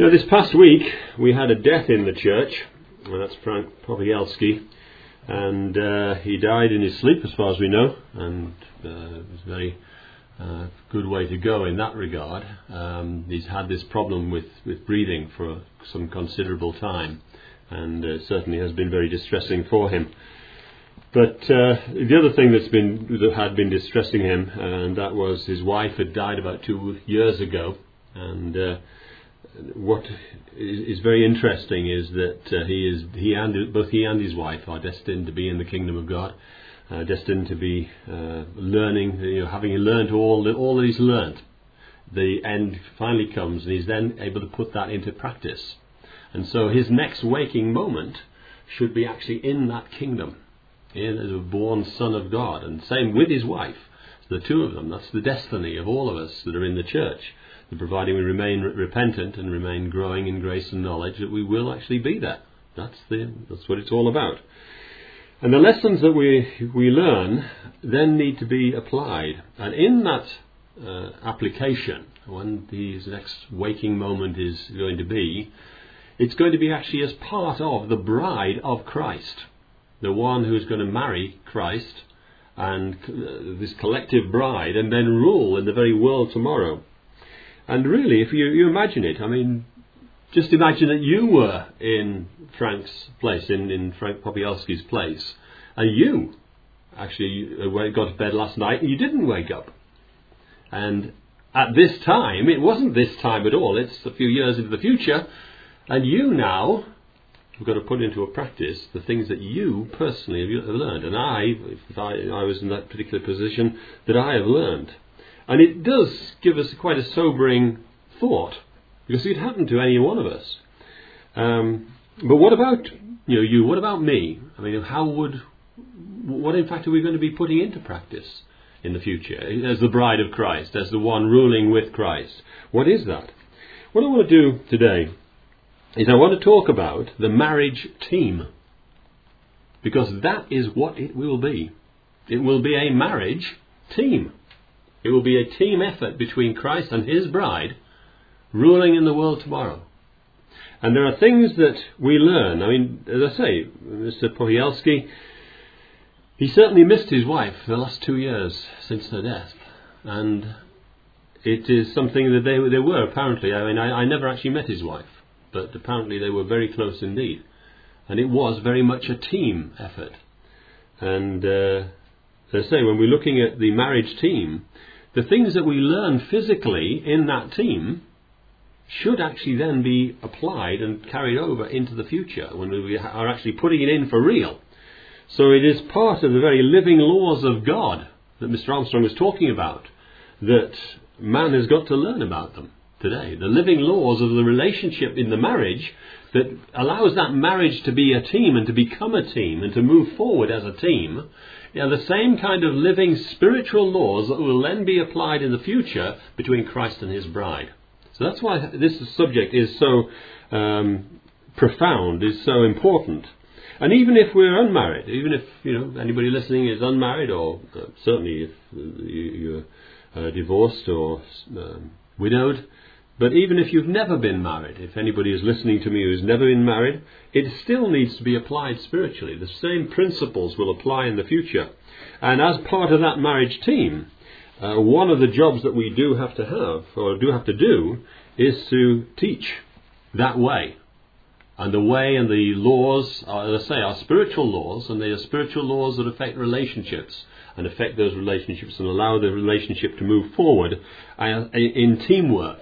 Now, this past week we had a death in the church, and that's Frank Popielski, and he died in his sleep, as far as we know, and it was a very good way to go in that regard. He's had this problem with breathing for some considerable time, and certainly has been very distressing for him. But the other thing that had been distressing him, and that was his wife had died about 2 years ago, and what is very interesting is that both he and his wife are destined to be in the kingdom of God, destined to be learning. Having learned all that he's learned, the end finally comes, and he's then able to put that into practice. And so his next waking moment should be actually in that kingdom, as a born son of God, and same with his wife. The two of them. That's the destiny of all of us that are in the church. Providing we remain repentant and remain growing in grace and knowledge, that we will actually be there. That's what it's all about. And the lessons that we learn then need to be applied. And in that application, when his next waking moment is going to be, it's going to be actually as part of the bride of Christ, the one who's going to marry Christ and this collective bride, and then rule in the very world tomorrow. And really, if you imagine it, just imagine that you were in Frank's place, in Frank Popielski's place, and you actually got to bed last night and you didn't wake up. And at this time, it wasn't this time at all, it's a few years into the future, and you now have got to put into a practice the things that you personally have learned. And if I was in that particular position, that I have learned. And it does give us quite a sobering thought, because it happened to any one of us. But what about you? What about me? What in fact are we going to be putting into practice in the future as the bride of Christ, as the one ruling with Christ? What is that? What I want to do today is I want to talk about the marriage team, because that is what it will be. It will be a marriage team. It will be a team effort between Christ and his bride ruling in the world tomorrow. And there are things that we learn. As I say, Mr. Popielski, he certainly missed his wife for the last 2 years since her death. And it is something that they were apparently. I never actually met his wife, but apparently they were very close indeed. And it was very much a team effort. And as I say, when we're looking at the marriage team, the things that we learn physically in that team should actually then be applied and carried over into the future when we are actually putting it in for real. So it is part of the very living laws of God that Mr. Armstrong was talking about, that man has got to learn about them today. The living laws of the relationship in the marriage that allows that marriage to be a team and to become a team and to move forward as a team. The same kind of living spiritual laws that will then be applied in the future between Christ and his bride. So that's why this subject is so profound, is so important. And even if we're unmarried, even if anybody listening is unmarried, or certainly if you're divorced or widowed, but even if you've never been married, if anybody is listening to me who's never been married, it still needs to be applied spiritually. The same principles will apply in the future. And as part of that marriage team, one of the jobs that we do have to have, or do have to do, is to teach that way. And the way and the laws, as I say, are spiritual laws, and they are spiritual laws that affect relationships, and affect those relationships and allow the relationship to move forward in teamwork,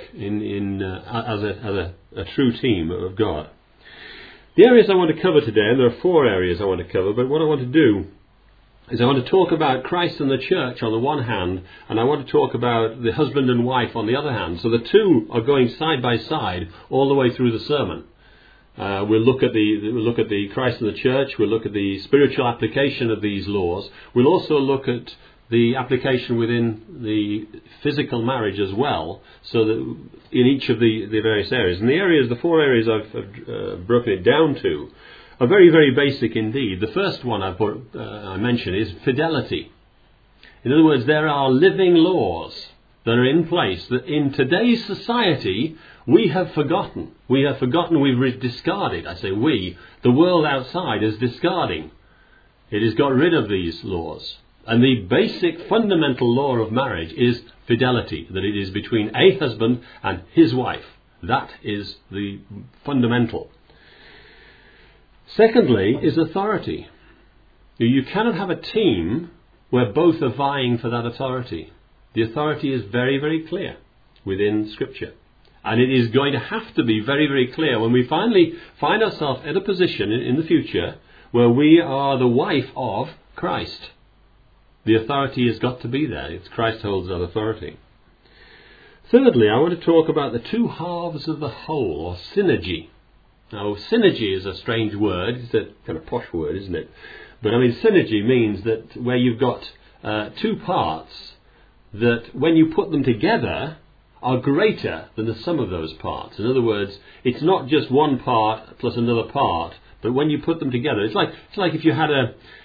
as a true team of God. The areas I want to cover today, and there are 4 areas I want to cover, but what I want to do is I want to talk about Christ and the church on the one hand, and I want to talk about the husband and wife on the other hand. So the two are going side by side all the way through the sermon. We'll look at the Christ and the church. We'll look at the spiritual application of these laws. We'll also look at the application within the physical marriage as well, so that in each of the various areas. And the 4 areas I've broken it down to are very, very basic indeed. The first one I mentioned is fidelity. In other words, there are living laws that are in place that in today's society we have forgotten. We have forgotten, we've discarded. I say we. The world outside is discarding. It has got rid of these laws. And the basic fundamental law of marriage is fidelity, that it is between a husband and his wife. That is the fundamental. Secondly is authority. You cannot have a team where both are vying for that authority. The authority is very, very clear within Scripture. And it is going to have to be very, very clear when we finally find ourselves in a position in the future where we are the wife of Christ. The authority has got to be there. It's Christ holds that authority. Thirdly, I want to talk about the two halves of the whole, or synergy. Now, synergy is a strange word. It's a kind of posh word, isn't it? But I mean, synergy means that where you've got two parts that when you put them together are greater than the sum of those parts. In other words, it's not just one part plus another part, but when you put them together, it's like if you had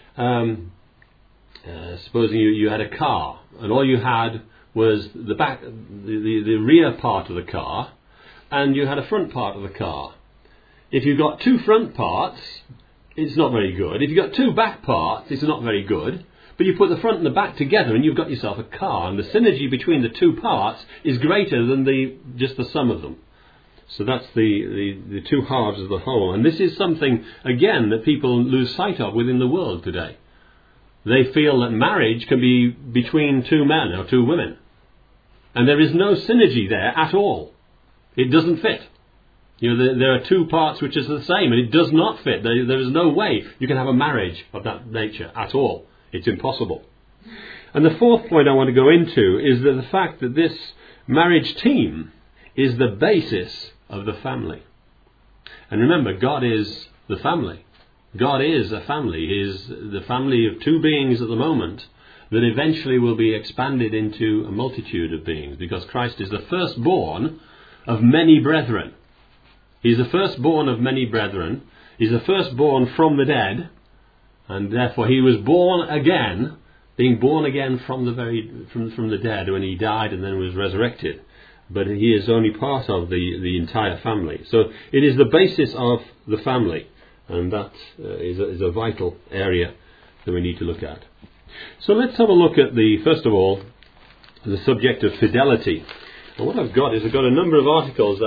supposing you had a car, and all you had was the back, the rear part of the car, and you had a front part of the car. If you've got two front parts, it's not very good. If you've got two back parts, it's not very good. But you put the front and the back together and you've got yourself a car, and the synergy between the two parts is greater than just the sum of them. So that's the two halves of the whole. And this is something, again, that people lose sight of within the world today. They feel that marriage can be between two men or two women. And there is no synergy there at all. It doesn't fit. There are two parts which is the same, and it does not fit. There is no way you can have a marriage of that nature at all. It's impossible. And the fourth point I want to go into is that the fact that this marriage team is the basis of the family. And remember, God is the family. God is a family. He is the family of two beings at the moment that eventually will be expanded into a multitude of beings, because Christ is the firstborn of many brethren. He's the firstborn of many brethren. He's the firstborn from the dead, and therefore he was born again, being born again from the dead when he died and then was resurrected. But he is only part of the entire family. So it is the basis of the family, and that is a vital area that we need to look at. So let's have a look at first of all, the subject of fidelity. And what I've got a number of articles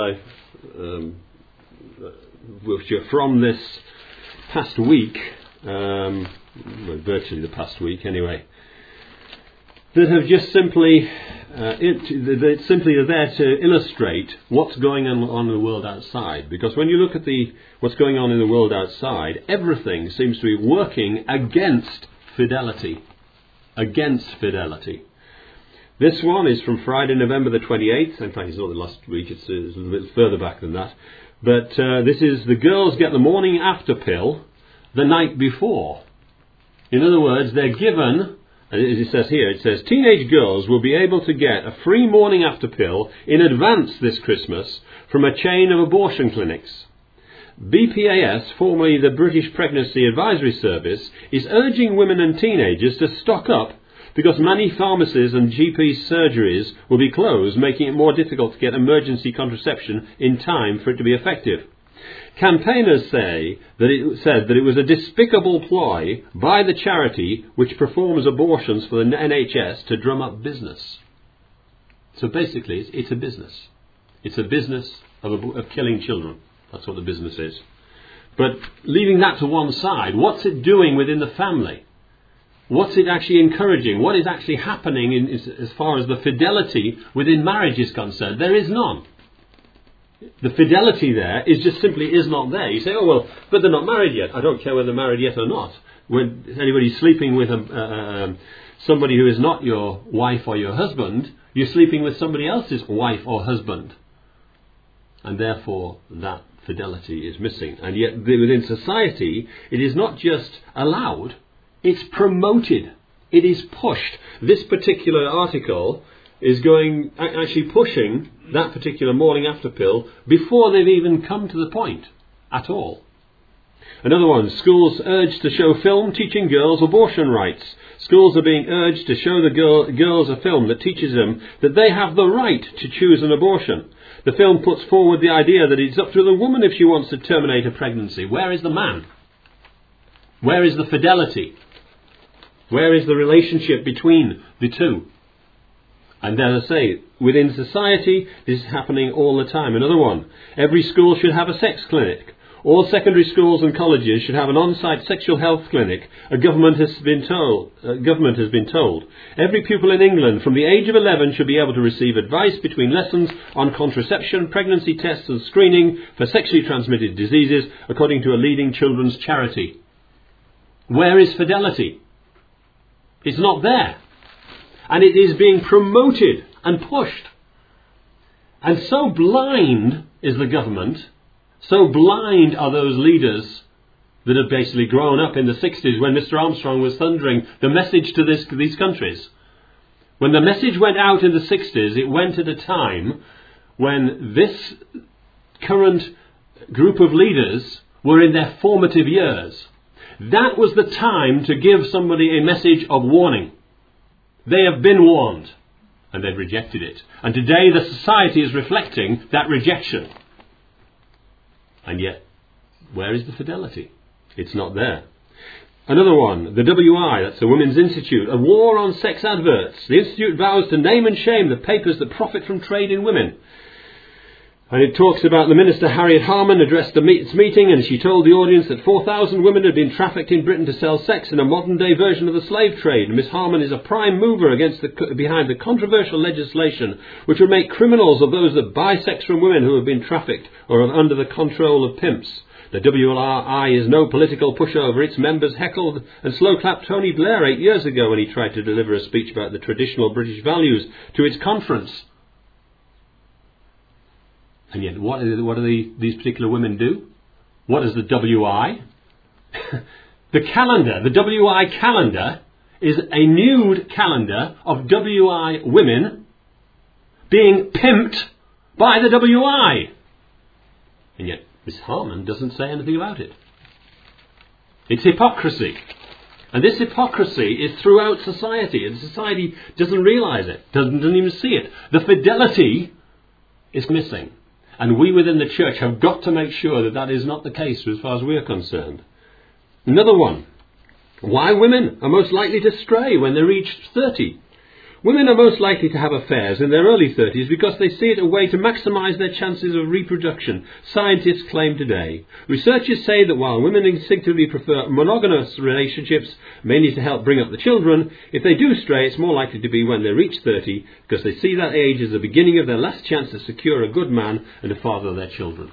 which are from this past week, virtually the past week anyway, that have just simply are there to illustrate what's going on in the world outside. Because when you look at what's going on in the world outside, everything seems to be working against fidelity. Against fidelity. This one is from Friday, November the 28th. In fact, it's not the last week, it's a little bit further back than that. But this is, the girls get the morning after pill the night before. In other words, they're given, as it says here, it says, teenage girls will be able to get a free morning after pill in advance this Christmas from a chain of abortion clinics. BPAS, formerly the British Pregnancy Advisory Service, is urging women and teenagers to stock up because many pharmacies and GP surgeries will be closed, making it more difficult to get emergency contraception in time for it to be effective. Campaigners said that it was a despicable ploy by the charity which performs abortions for the NHS to drum up business. So basically, it's a business. It's a business of killing children. That's what the business is. But leaving that to one side, what's it doing within the family? What's it actually encouraging? What is actually happening as far as the fidelity within marriage is concerned? There is none. The fidelity there is just simply is not there. You say, oh well, but they're not married yet. I don't care whether they're married yet or not. When anybody's sleeping with somebody who is not your wife or your husband, you're sleeping with somebody else's wife or husband. And therefore that fidelity is missing. And yet within society, it is not just allowed, it's promoted. It is pushed. This particular article is actually pushing that particular morning after pill before they've even come to the point at all. Another one, schools urged to show film teaching girls abortion rights. Schools are being urged to show the girls a film that teaches them that they have the right to choose an abortion. The film puts forward the idea that it's up to the woman if she wants to terminate a pregnancy. Where is the man? Where is the fidelity? Where is the relationship between the two? And as I say, within society, this is happening all the time. Another one, every school should have a sex clinic. All secondary schools and colleges should have an on-site sexual health clinic. Government has been told. Every pupil in England from the age of 11 should be able to receive advice between lessons on contraception, pregnancy tests and screening for sexually transmitted diseases, according to a leading children's charity. Where is fidelity? It's not there. And it is being promoted and pushed. And so blind is the government, so blind are those leaders that have basically grown up in the 60s when Mr. Armstrong was thundering the message to these countries. When the message went out in the 60s, it went at a time when this current group of leaders were in their formative years. That was the time to give somebody a message of warning. They have been warned, and they've rejected it. And today the society is reflecting that rejection. And yet, where is the fidelity? It's not there. Another one, the WI, that's the Women's Institute, a war on sex adverts. The Institute vows to name and shame the papers that profit from trade in women. And it talks about the Minister Harriet Harman addressed its meeting, and she told the audience that 4,000 women had been trafficked in Britain to sell sex in a modern-day version of the slave trade. Miss Harman is a prime mover behind the controversial legislation which would make criminals of those that buy sex from women who have been trafficked or are under the control of pimps. The WLRI is no political pushover. Its members heckled and slow-clapped Tony Blair 8 years ago when he tried to deliver a speech about the traditional British values to its conference. And yet, what do these particular women do? What is the WI? The calendar, the WI calendar, is a nude calendar of WI women being pimped by the WI. And yet, Miss Harman doesn't say anything about it. It's hypocrisy. And this hypocrisy is throughout society, and society doesn't realise it, doesn't even see it. The fidelity is missing. And we within the church have got to make sure that that is not the case as far as we are concerned. Another one. Why women are most likely to stray when they reach 30. Women are most likely to have affairs in their early 30s because they see it a way to maximise their chances of reproduction, scientists claim today. Researchers say that while women instinctively prefer monogamous relationships, mainly to help bring up the children, if they do stray, it's more likely to be when they reach 30 because they see that age as the beginning of their last chance to secure a good man and to father their children.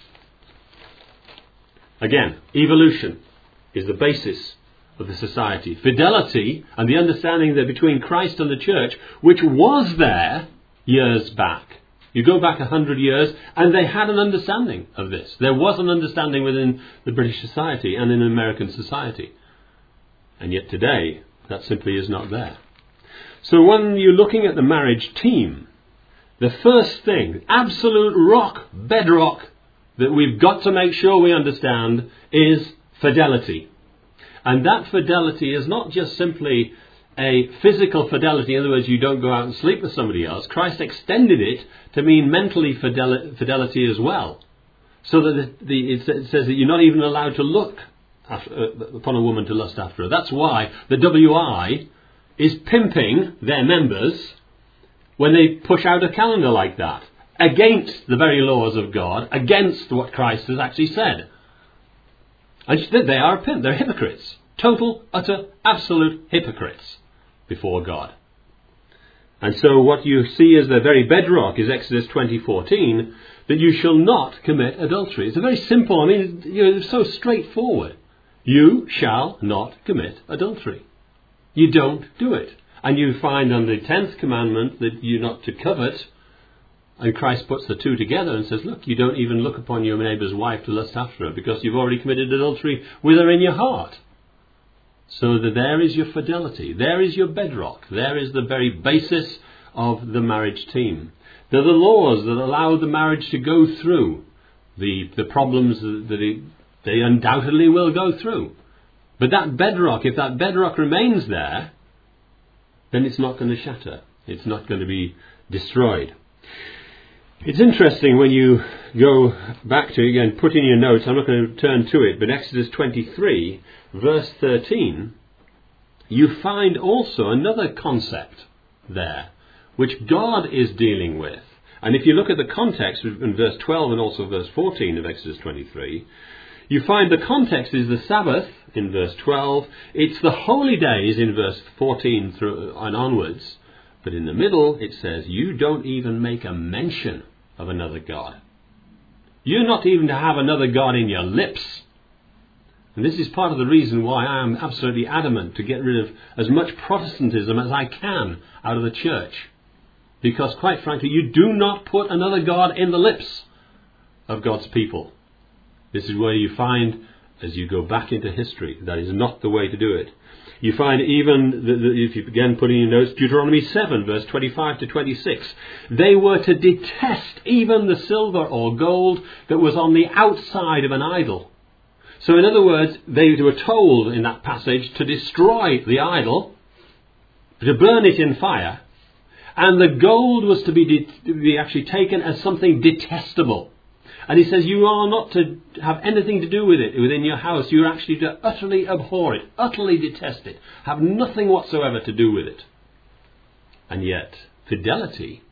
Again, evolution is the basis of the society. Fidelity and the understanding that between Christ and the church, which was there years back. You go back 100 years and they had an understanding of this. There was an understanding within the British society and in American society. And yet today, that simply is not there. So when you're looking at the marriage team, the first thing, absolute bedrock that we've got to make sure we understand is fidelity. And that fidelity is not just simply a physical fidelity. In other words, you don't go out and sleep with somebody else. Christ extended it to mean mentally fidelity as well. So that it says that you're not even allowed to look upon a woman to lust after her. That's why the WI is pimping their members when they push out a calendar like that, against the very laws of God, against what Christ has actually said. And they are a pimp. They're hypocrites. Total, utter, absolute hypocrites before God. And so what you see as the very bedrock is Exodus 20:14, that you shall not commit adultery. It's a very simple, it's so straightforward. You shall not commit adultery. You don't do it. And you find on the 10th commandment that you're not to covet. And Christ puts the two together and says, look, you don't even look upon your neighbour's wife to lust after her because you've already committed adultery with her in your heart. So that there is your fidelity. There is your bedrock. There is the very basis of the marriage team. They're the laws that allow the marriage to go through the problems that They undoubtedly will go through. But that bedrock, if that bedrock remains there, then it's not going to shatter. It's not going to be destroyed. It's interesting when you go back to, again, put in your notes, I'm not going to turn to it, but Exodus 23, verse 13, you find also another concept there, which God is dealing with. And if you look at the context in verse 12 and also verse 14 of Exodus 23, you find the context is the Sabbath in verse 12, it's the holy days in verse 14 through and onwards, but in the middle it says, you don't even make a mention of another God. You're not even to have another God in your lips. And this is part of the reason why I am absolutely adamant to get rid of as much Protestantism as I can out of the church. Because quite frankly, you do not put another God in the lips of God's people. This is where you find, as you go back into history, that is not the way to do it. You find even, if you again put in your notes, Deuteronomy 7, verse 25 to 26. They were to detest even the silver or gold that was on the outside of an idol. So in other words, they were told in that passage to destroy the idol, to burn it in fire, and the gold was to be actually taken as something detestable. And he says you are not to have anything to do with it within your house. You are actually to utterly abhor it, utterly detest it, have nothing whatsoever to do with it. And yet, fidelity,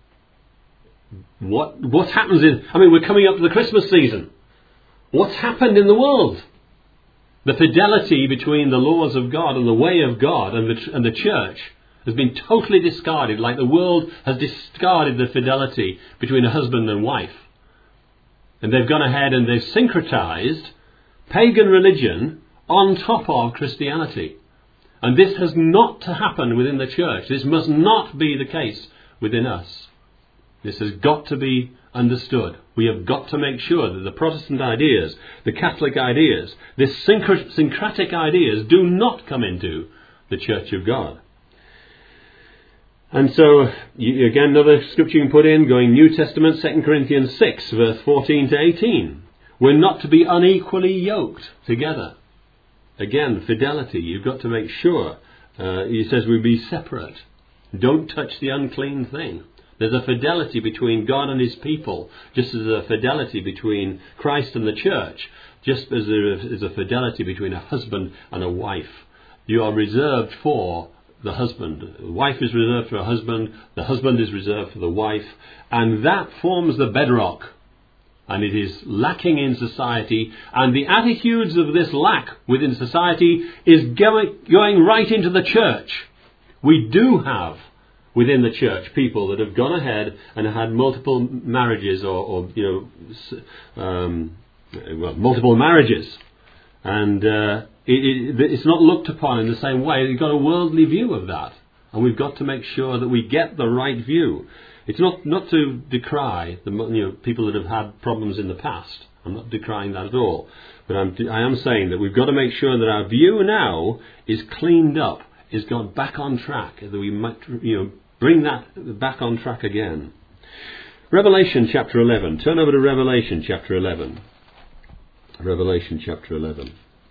what happens we're coming up to the Christmas season. What's happened in the world? The fidelity between the laws of God and the way of God and the church has been totally discarded, like the world has discarded the fidelity between a husband and wife. And they've gone ahead and they've syncretized pagan religion on top of Christianity. And this has not to happen within the church. This must not be the case within us. This has got to be understood. We have got to make sure that the Protestant ideas, the Catholic ideas, the syncretic ideas do not come into the Church of God. And so, again, another scripture you can put in, going New Testament, 2 Corinthians 6, verse 14 to 18. We're not to be unequally yoked together. Again, fidelity, you've got to make sure. He says we be separate. Don't touch the unclean thing. There's a fidelity between God and his people, just as there's a fidelity between Christ and the church, just as there is a fidelity between a husband and a wife. You are reserved for the husband. The wife is reserved for a husband. The husband is reserved for the wife. And that forms the bedrock. And it is lacking in society. And the attitudes of this lack within society is going right into the church. We do have within the church people that have gone ahead and had multiple marriages multiple marriages. And it's not looked upon in the same way. You've got a worldly view of that. And we've got to make sure that we get the right view. It's not to decry the people that have had problems in the past. I'm not decrying that at all. But I am saying that we've got to make sure that our view now is cleaned up, is got back on track, that we might bring that back on track again. Revelation chapter 11. Turn over to Revelation chapter 11. Revelation chapter 11.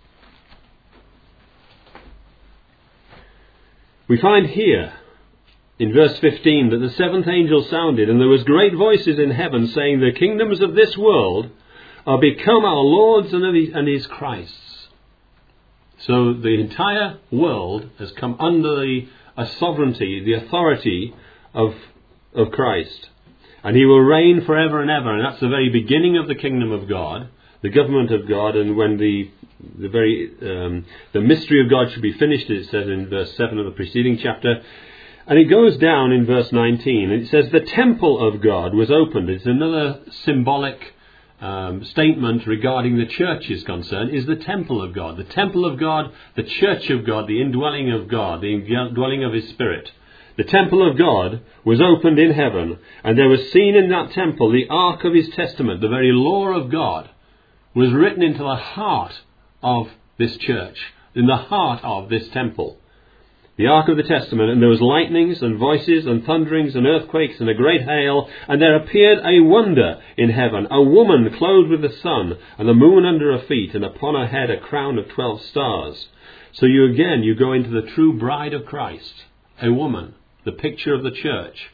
We find here in verse 15 that the seventh angel sounded, and there was great voices in heaven saying, the kingdoms of this world are become our Lord's and his Christ's. So the entire world has come under the sovereignty, the authority of Christ. And he will reign forever and ever. And that's the very beginning of the kingdom of God, the government of God. And when the mystery of God should be finished, it says in verse 7 of the preceding chapter. And it goes down in verse 19. And it says, the temple of God was opened. It's another symbolic statement regarding the church is concerned, is the temple of God. The temple of God, the church of God, the indwelling of God, the indwelling of his Spirit. The temple of God was opened in heaven, and there was seen in that temple the ark of his testament, the very law of God, was written into the heart of this church, in the heart of this temple. the ark of the testament, and there was lightnings and voices and thunderings and earthquakes and a great hail, and there appeared a wonder in heaven, a woman clothed with the sun, and the moon under her feet, and upon her head a crown of 12 stars. So you go into the true bride of Christ, a woman, the picture of the church,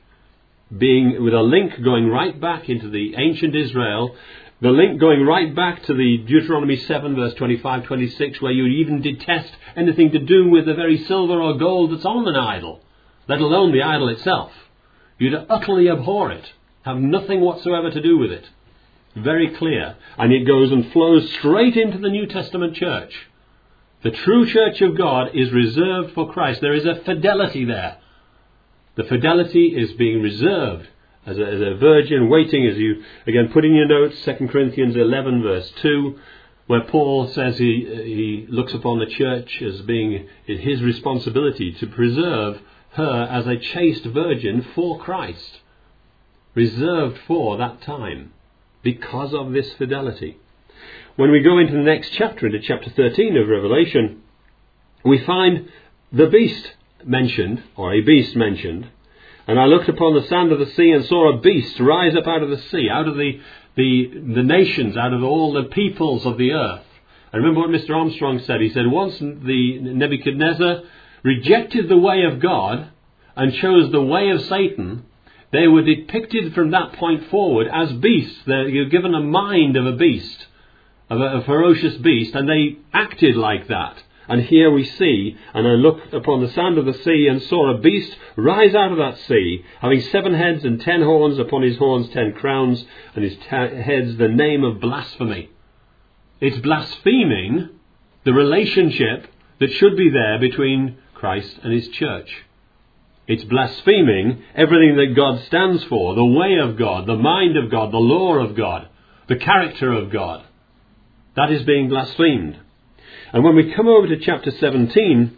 being with a link going right back into the ancient Israel, the link going right back to the Deuteronomy 7 verse 25, 26, where you even detest anything to do with the very silver or gold that's on an idol, let alone the idol itself. You'd utterly abhor it, have nothing whatsoever to do with it. Very clear. And it goes and flows straight into the New Testament church. The true church of God is reserved for Christ. There is a fidelity there. The fidelity is being reserved as a virgin waiting, as you, again, put in your notes, 2 Corinthians 11 verse 2, where Paul says he looks upon the church as being his responsibility to preserve her as a chaste virgin for Christ, reserved for that time, because of this fidelity. When we go into the next chapter, into chapter 13 of Revelation, we find the beast mentioned, or a beast mentioned. And I looked upon the sand of the sea and saw a beast rise up out of the sea, out of the nations, out of all the peoples of the earth. I remember what Mr. Armstrong said. He said once the Nebuchadnezzar rejected the way of God and chose the way of Satan, they were depicted from that point forward as beasts. You're given a mind of a beast, of a ferocious beast, and they acted like that. And here we see, and I looked upon the sand of the sea and saw a beast rise out of that sea, having 7 heads and 10 horns, upon his horns 10 crowns, and his heads the name of blasphemy. It's blaspheming the relationship that should be there between Christ and his church. It's blaspheming everything that God stands for, the way of God, the mind of God, the law of God, the character of God. That is being blasphemed. And when we come over to chapter 17,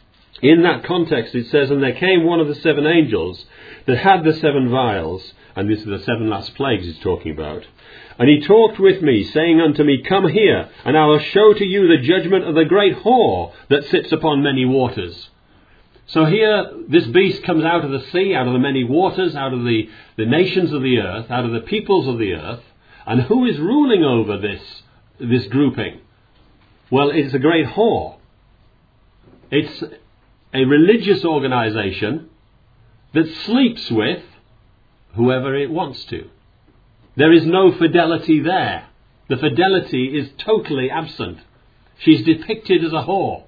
in that context it says, and there came one of the 7 angels that had the 7 vials, and this is the 7 last plagues he's talking about. And he talked with me, saying unto me, Come here, and I will show to you the judgment of the great whore that sits upon many waters. So here, this beast comes out of the sea, out of the many waters, out of the nations of the earth, out of the peoples of the earth. And who is ruling over this grouping? Well, it's a great whore. It's a religious organization that sleeps with whoever it wants to. There is no fidelity there. The fidelity is totally absent. She's depicted as a whore.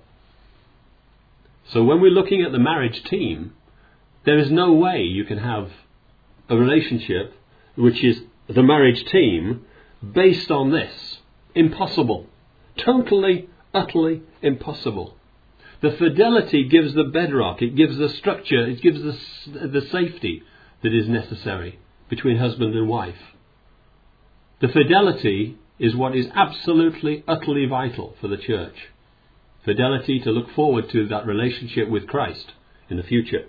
So when we're looking at the marriage team, there is no way you can have a relationship which is the marriage team based on this. Impossible. Totally, utterly impossible. The fidelity gives the bedrock, it gives the structure, it gives the safety that is necessary between husband and wife. The fidelity is what is absolutely, utterly vital for the church. Fidelity to look forward to that relationship with Christ in the future.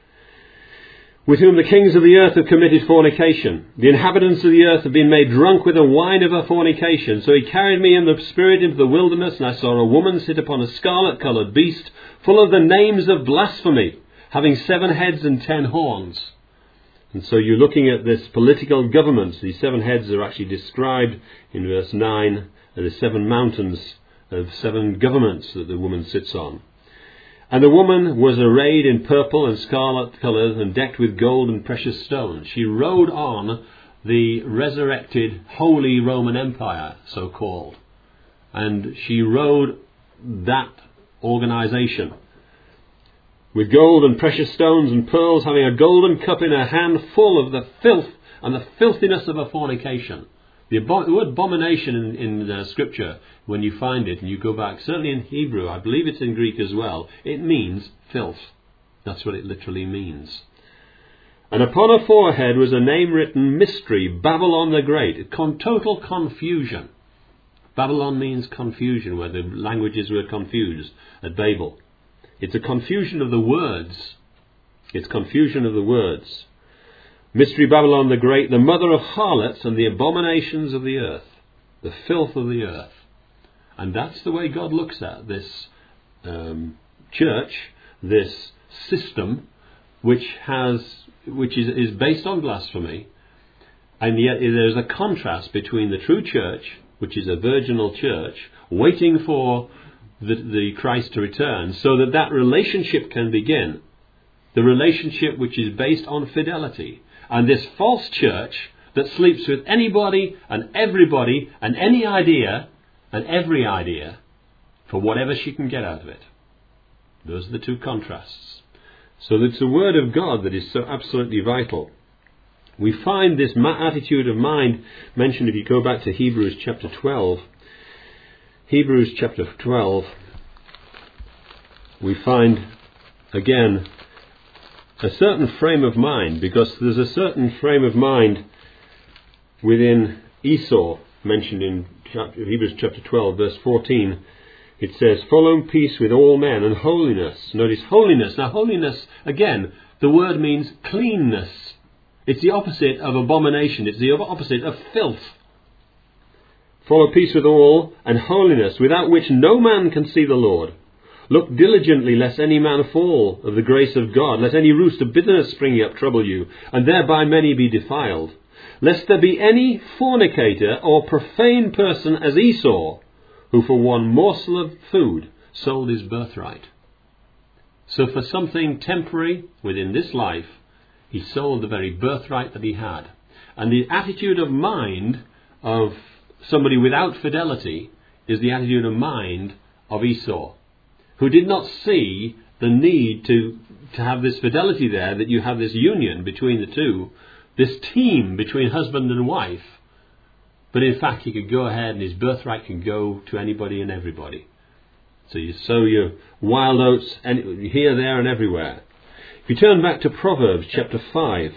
With whom the kings of the earth have committed fornication. The inhabitants of the earth have been made drunk with the wine of her fornication. So he carried me in the spirit into the wilderness, and I saw a woman sit upon a scarlet-coloured beast, full of the names of blasphemy, having 7 heads and 10 horns. And so you're looking at this political government. These 7 heads are actually described in verse 9 as the 7 mountains of 7 governments that the woman sits on. And the woman was arrayed in purple and scarlet colours and decked with gold and precious stones. She rode on the resurrected Holy Roman Empire, so called. And she rode that organisation with gold and precious stones and pearls, having a golden cup in her hand full of the filth and the filthiness of her fornication. The word abomination in Scripture, when you find it and you go back, certainly in Hebrew, I believe it's in Greek as well, it means filth. That's what it literally means. And upon her forehead was a name written, Mystery, Babylon the Great. Total confusion. Babylon means confusion, where the languages were confused at Babel. It's a confusion of the words. It's confusion of the words. Mystery Babylon the Great, the mother of harlots and the abominations of the earth, the filth of the earth. And that's the way God looks at this church this system which is based on blasphemy, and yet there's a contrast between the true church, which is a virginal church, waiting for the Christ to return, so that relationship can begin. The relationship which is based on fidelity. And this false church that sleeps with anybody and everybody and any idea and every idea for whatever she can get out of it. Those are the two contrasts. So it's the Word of God that is so absolutely vital. We find this attitude of mind mentioned if you go back to Hebrews chapter 12. Hebrews chapter 12, we find again a certain frame of mind, because there's a certain frame of mind within Esau mentioned in Hebrews chapter 12 verse 14. It says, follow peace with all men and holiness. Notice holiness. Now holiness, again, the word means cleanness. It's the opposite of abomination. It's the opposite of filth. Follow peace with all and holiness, without which no man can see the Lord. Look diligently, lest any man fall of the grace of God, lest any roost of bitterness springing up trouble you, and thereby many be defiled. Lest there be any fornicator or profane person as Esau, who for one morsel of food sold his birthright. So for something temporary within this life, he sold the very birthright that he had. And the attitude of mind of somebody without fidelity is the attitude of mind of Esau, who did not see the need to have this fidelity there, that you have this union between the two, this team between husband and wife. But in fact, he could go ahead and his birthright can go to anybody and everybody. So you sow your wild oats here, there and everywhere. If you turn back to Proverbs chapter 5,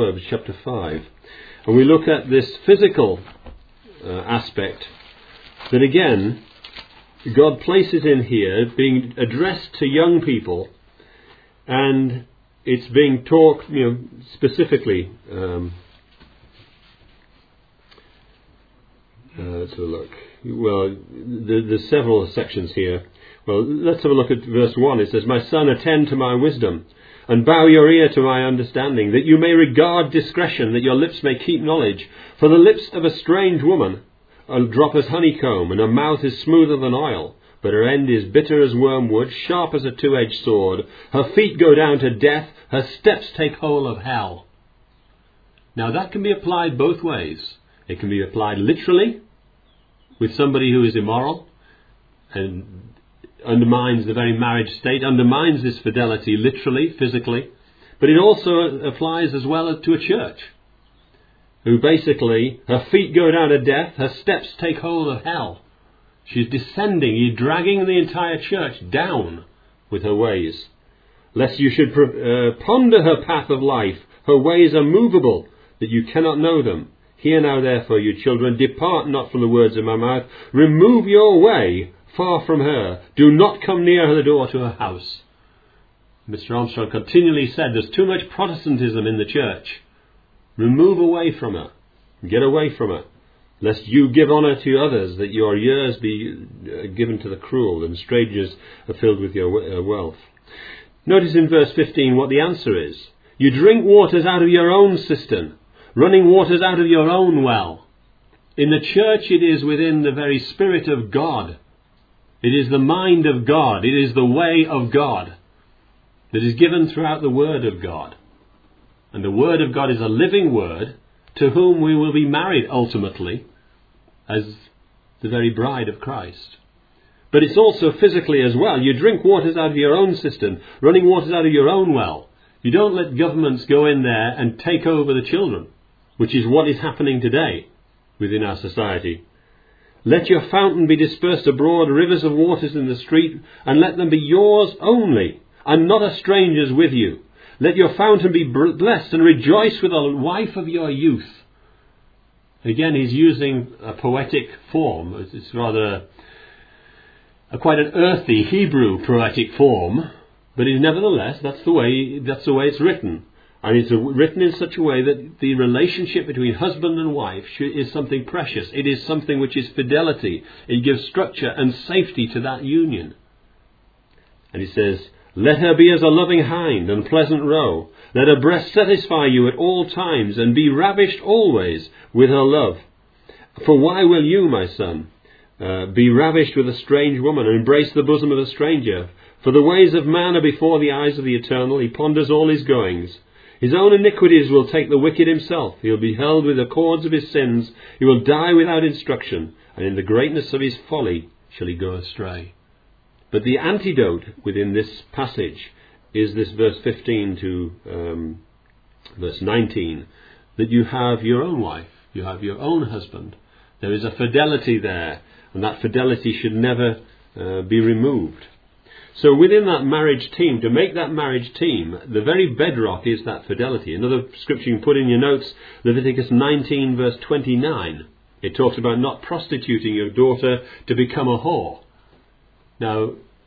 and we look at this physical aspect, that again, God places in here, being addressed to young people, and it's being talked, specifically. Let's have a look. Well, there's several sections here. Well, let's have a look at verse 1. It says, my son, attend to my wisdom, and bow your ear to my understanding, that you may regard discretion, that your lips may keep knowledge. For the lips of a strange woman drop as honeycomb, and her mouth is smoother than oil, but her end is bitter as wormwood, sharp as a two-edged sword. Her feet go down to death, her steps take hold of hell. Now that can be applied both ways. It can be applied literally, with somebody who is immoral, and undermines the very marriage state, undermines this fidelity literally, physically, but it also applies as well to a church, who basically, her feet go down to death, her steps take hold of hell. She's descending, she's dragging the entire church down with her ways. Lest you should ponder her path of life, her ways are movable, that you cannot know them. Hear now therefore, you children, depart not from the words of my mouth. Remove your way far from her. Do not come near the door to her house. Mr. Armstrong continually said there's too much Protestantism in the church. Remove away from her. Get away from her. Lest you give honour to others, that your years be given to the cruel, and strangers are filled with your wealth. Notice in verse 15 what the answer is. You drink waters out of your own cistern, running waters out of your own well. In the church it is within the very Spirit of God. It is the mind of God. It is the way of God that is given throughout the Word of God. And the Word of God is a living Word to whom we will be married ultimately as the very bride of Christ. But it's also physically as well. You drink waters out of your own cistern, running waters out of your own well. You don't let governments go in there and take over the children, which is what is happening today within our society. Let your fountain be dispersed abroad, rivers of waters in the street, and let them be yours only, and not a stranger's with you. Let your fountain be blessed, and rejoice with the wife of your youth. Again, he's using a poetic form. It's rather quite an earthy Hebrew poetic form, but nevertheless, that's the way it's written. And it's written in such a way that the relationship between husband and wife is something precious. It is something which is fidelity. It gives structure and safety to that union. And he says, Let her be as a loving hind and pleasant roe. Let her breast satisfy you at all times, and be ravished always with her love. For why will you, my son, be ravished with a strange woman, and embrace the bosom of a stranger? For the ways of man are before the eyes of the Eternal. He ponders all his goings. His own iniquities will take the wicked himself. He will be held with the cords of his sins. He will die without instruction, and in the greatness of his folly shall he go astray. But the antidote within this passage is this verse 15 to verse 19, that you have your own wife, you have your own husband. There is a fidelity there, and that fidelity should never be removed. So within that marriage team, to make that marriage team, the very bedrock is that fidelity. Another scripture you can put in your notes, Leviticus 19 verse 29. It talks about not prostituting your daughter to become a whore. Now,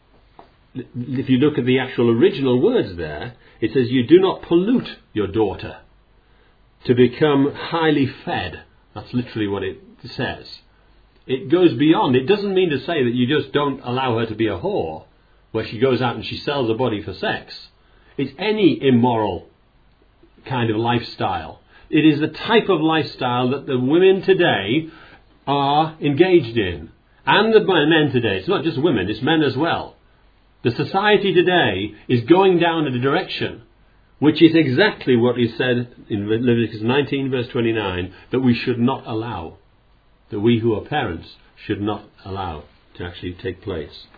if you look at the actual original words there, it says you do not pollute your daughter to become highly fed. That's literally what it says. It goes beyond. It doesn't mean to say that you just don't allow her to be a whore, where she goes out and she sells her body for sex. It's any immoral kind of lifestyle. It is the type of lifestyle that the women today are engaged in. And the men today. It's not just women, it's men as well. The society today is going down in a direction which is exactly what is said in Leviticus 19 verse 29, that we should not allow, that we who are parents should not allow to actually take place.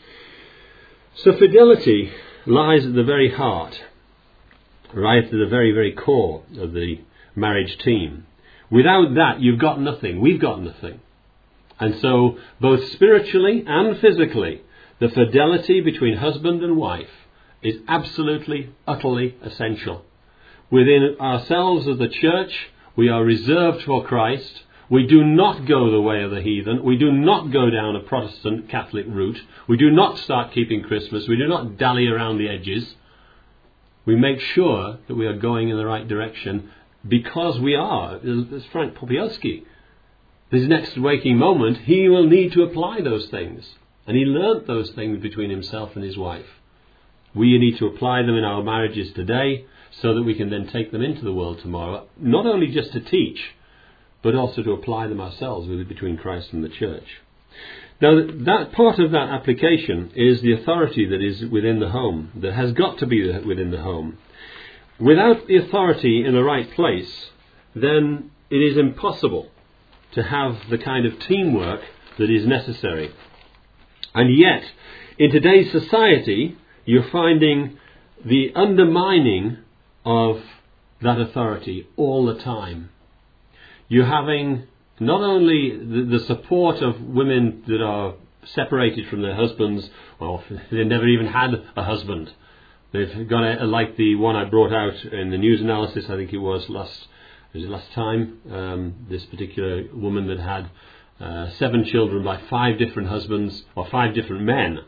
So fidelity lies at the very heart, right at the very, very core of the marriage team. Without that, you've got nothing. We've got nothing. And so, both spiritually and physically, the fidelity between husband and wife is absolutely, utterly essential. Within ourselves as the church, we are reserved for Christ. We do not go the way of the heathen. We do not go down a Protestant Catholic route. We do not start keeping Christmas. We do not dally around the edges. We make sure that we are going in the right direction, because we are, as Frank Popielski, his next waking moment, he will need to apply those things. And he learnt those things between himself and his wife. We need to apply them in our marriages today, so that we can then take them into the world tomorrow, not only just to teach, but also to apply them ourselves between Christ and the church. Now, that part of that application is the authority that is within the home, that has got to be within the home. Without the authority in the right place, then it is impossible to have the kind of teamwork that is necessary. And yet, in today's society, you're finding the undermining of that authority all the time. You're having not only the support of women that are separated from their husbands, well, they never even had a husband. They've got like the one I brought out in the news analysis, I think it was last time, this particular woman that had 7 children by 5 different husbands, or 5 different men.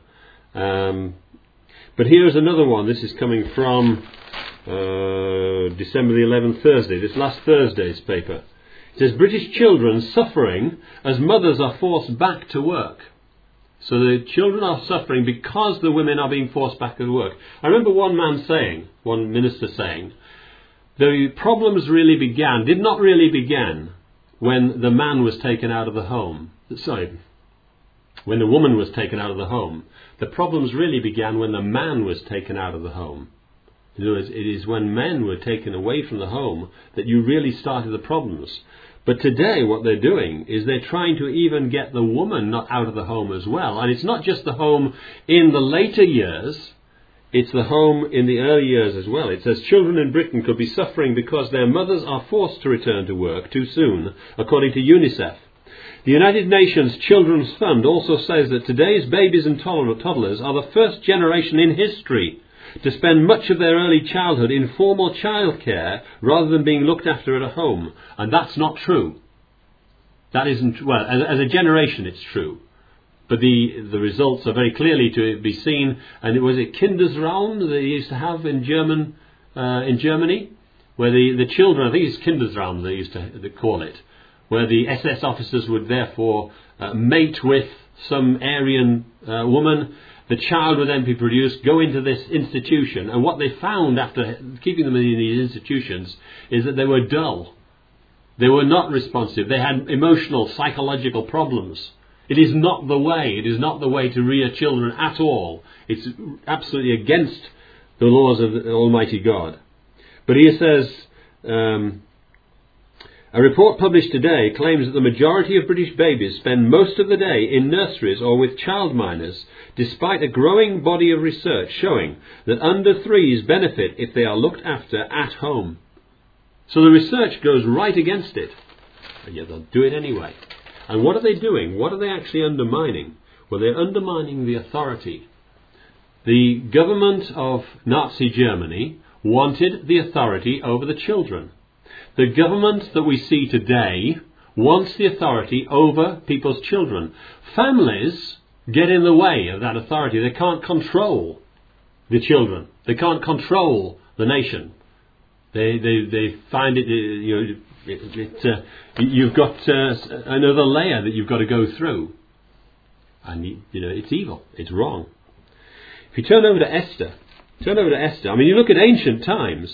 But here's another one. This is coming from December the 11th, Thursday, this last Thursday's paper. It says, British children suffering as mothers are forced back to work. So the children are suffering because the women are being forced back to work. I remember one minister saying, the problems did not really begin when the man was taken out of the home. When the woman was taken out of the home. The problems really began when the man was taken out of the home. In other words, it is when men were taken away from the home that you really started the problems. But today what they're doing is they're trying to even get the woman not out of the home as well. And it's not just the home in the later years, it's the home in the early years as well. It says children in Britain could be suffering because their mothers are forced to return to work too soon, according to UNICEF. The United Nations Children's Fund also says that today's babies and toddlers are the first generation in history to spend much of their early childhood in formal childcare rather than being looked after at a home. And that's not true. That isn't, well, as a generation it's true. But the results are very clearly to be seen. And was it Kindesraum that they used to have in Germany? Where the children, I think it's Kindesraum they used to call it, where the SS officers would therefore mate with some Aryan woman, the child would then be produced, go into this institution, and what they found after keeping them in these institutions is that they were dull. They were not responsive. They had emotional, psychological problems. It is not the way. It is not the way to rear children at all. It's absolutely against the laws of the Almighty God. But here says, a report published today claims that the majority of British babies spend most of the day in nurseries or with childminders, despite a growing body of research showing that under 3s benefit if they are looked after at home. So the research goes right against it, and yet they'll do it anyway. And what are they doing? What are they actually undermining? Well, they're undermining the authority. The government of Nazi Germany wanted the authority over the children. The government that we see today wants the authority over people's children. Families get in the way of that authority. They can't control the children. They can't control the nation. They find it, you've got another layer that you've got to go through. And, it's evil. It's wrong. If you turn over to Esther, I mean, you look at ancient times,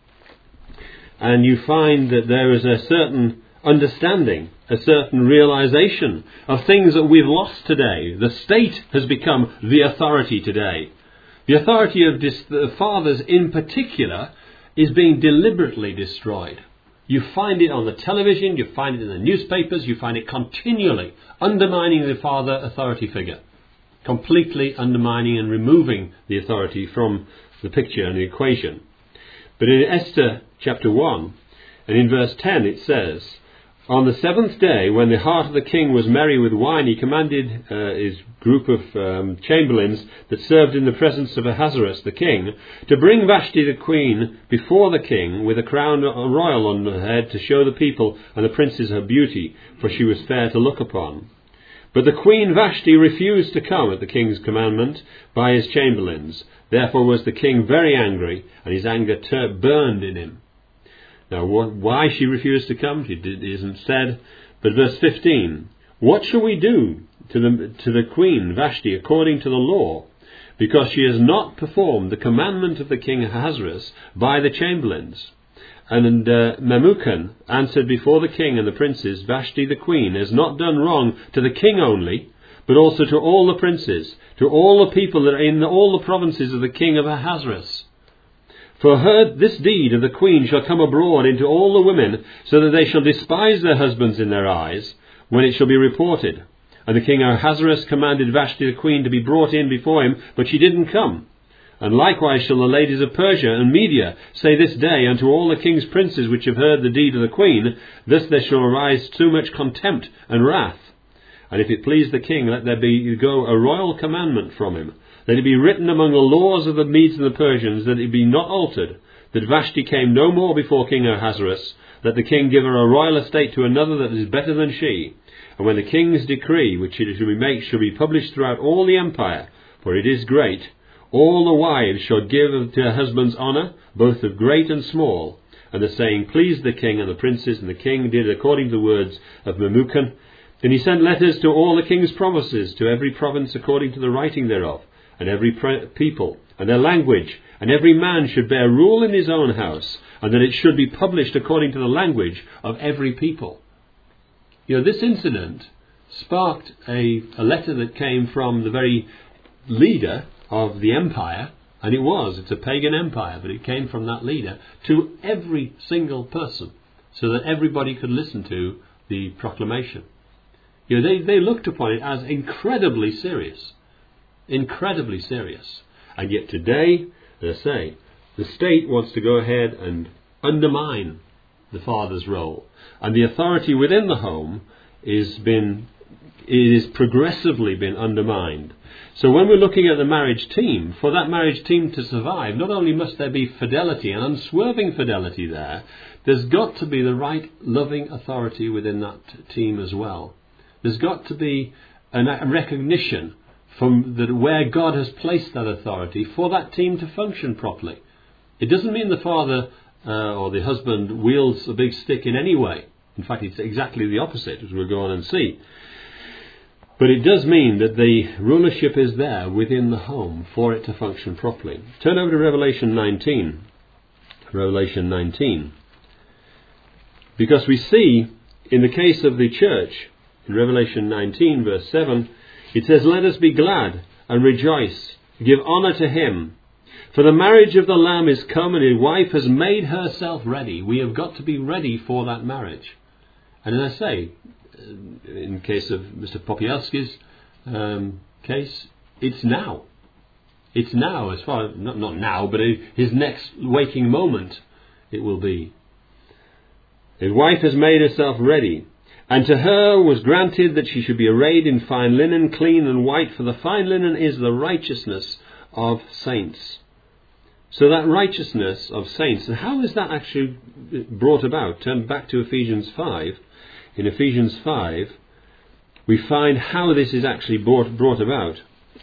and you find that there is a certain understanding, a certain realization of things that we've lost today. The state has become the authority today. The authority of the fathers in particular is being deliberately destroyed. You find it on the television, you find it in the newspapers, you find it continually undermining the father authority figure. Completely undermining and removing the authority from the picture and the equation. But in Esther chapter 1 and in verse 10 it says, on the 7th day, when the heart of the king was merry with wine, he commanded his group of chamberlains that served in the presence of Ahasuerus the king to bring Vashti the queen before the king with a crown royal on her head to show the people and the princes her beauty, for she was fair to look upon. But the queen Vashti refused to come at the king's commandment by his chamberlains. Therefore was the king very angry, and his anger burned in him. Now, why she refused to come, it isn't said. But verse 15, what shall we do to the queen Vashti according to the law? Because she has not performed the commandment of the king Ahasuerus by the chamberlains. And Memucan answered before the king and the princes, Vashti the queen has not done wrong to the king only, but also to all the princes, to all the people that are in all the provinces of the king of Ahasuerus. For her this deed of the queen shall come abroad into all the women, so that they shall despise their husbands in their eyes, when it shall be reported. And the king Ahasuerus commanded Vashti the queen to be brought in before him, but she didn't come. And likewise shall the ladies of Persia and Media say this day unto all the king's princes which have heard the deed of the queen, thus there shall arise too much contempt and wrath. And if it please the king, let there go a royal commandment from him, that it be written among the laws of the Medes and the Persians, that it be not altered, that Vashti came no more before King Ahasuerus, that the king give her a royal estate to another that is better than she. And when the king's decree, which it shall be made, shall be published throughout all the empire, for it is great, all the wives shall give to her husbands honour, both of great and small. And the saying pleased the king and the princes, and the king did according to the words of Memucan. Then he sent letters to all the king's provinces, to every province according to the writing thereof, and every people, and their language, and every man should bear rule in his own house, and that it should be published according to the language of every people. This incident sparked a letter that came from the very leader of the empire, and it's a pagan empire, but it came from that leader, to every single person, so that everybody could listen to the proclamation. They looked upon it as incredibly serious. Incredibly serious. And yet today, as I say, the state wants to go ahead and undermine the father's role. And the authority within the home is progressively been undermined. So when we're looking at the marriage team, for that marriage team to survive, not only must there be fidelity and unswerving fidelity there's got to be the right loving authority within that team as well. There's got to be a recognition from where God has placed that authority for that team to function properly. It doesn't mean the father or the husband wields a big stick in any way. In fact, it's exactly the opposite, as we'll go on and see. But it does mean that the rulership is there within the home for it to function properly. Turn over to Revelation 19. Revelation 19. Because we see, in the case of the church, in Revelation 19, verse 7, it says, "Let us be glad and rejoice, give honour to him. For the marriage of the Lamb is come, and his wife has made herself ready." We have got to be ready for that marriage. And as I say, in case of Mr. Popielski's case, it's now. It's now, as far as, not now, but his next waking moment it will be. His wife has made herself ready, and to her was granted that she should be arrayed in fine linen, clean and white, for the fine linen is the righteousness of saints. So that righteousness of saints, and how is that actually brought about? Turn back to Ephesians 5. In Ephesians 5, we find how this is actually brought about.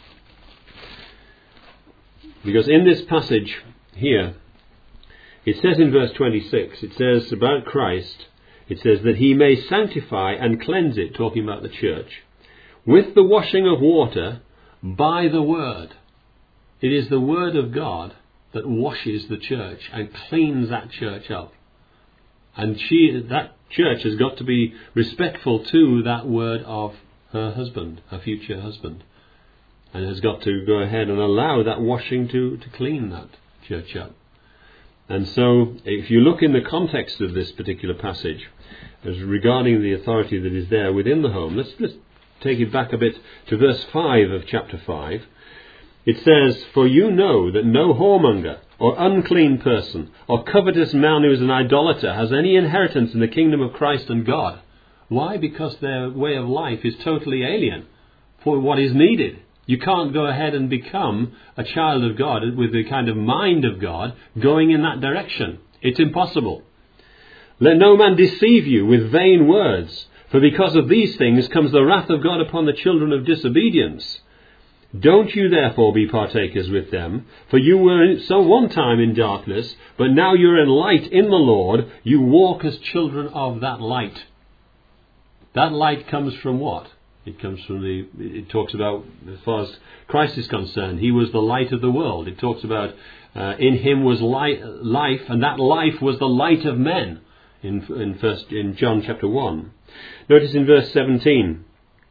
Because in this passage here, it says in verse 26, it says about Christ, it says that he may sanctify and cleanse it, talking about the church, with the washing of water by the word. It is the word of God that washes the church and cleans that church up. And that church has got to be respectful to that word of her husband, her future husband, and has got to go ahead and allow that washing to clean that church up. And so, if you look in the context of this particular passage, as regarding the authority that is there within the home, let's just take it back a bit to verse 5 of chapter 5. It says, "For you know that no whoremonger, or unclean person, or covetous man who is an idolater has any inheritance in the kingdom of Christ and God." Why? Because their way of life is totally alien for what is needed. You can't go ahead and become a child of God with the kind of mind of God going in that direction. It's impossible. "Let no man deceive you with vain words, for because of these things comes the wrath of God upon the children of disobedience. Don't you therefore be partakers with them, for you were so one time in darkness, but now you're in light in the Lord. You walk as children of that light." That light comes from what? It comes from it talks about, as far as Christ is concerned, he was the light of the world. It talks about in him was life, and that life was the light of men in John chapter 1. Notice in verse 17,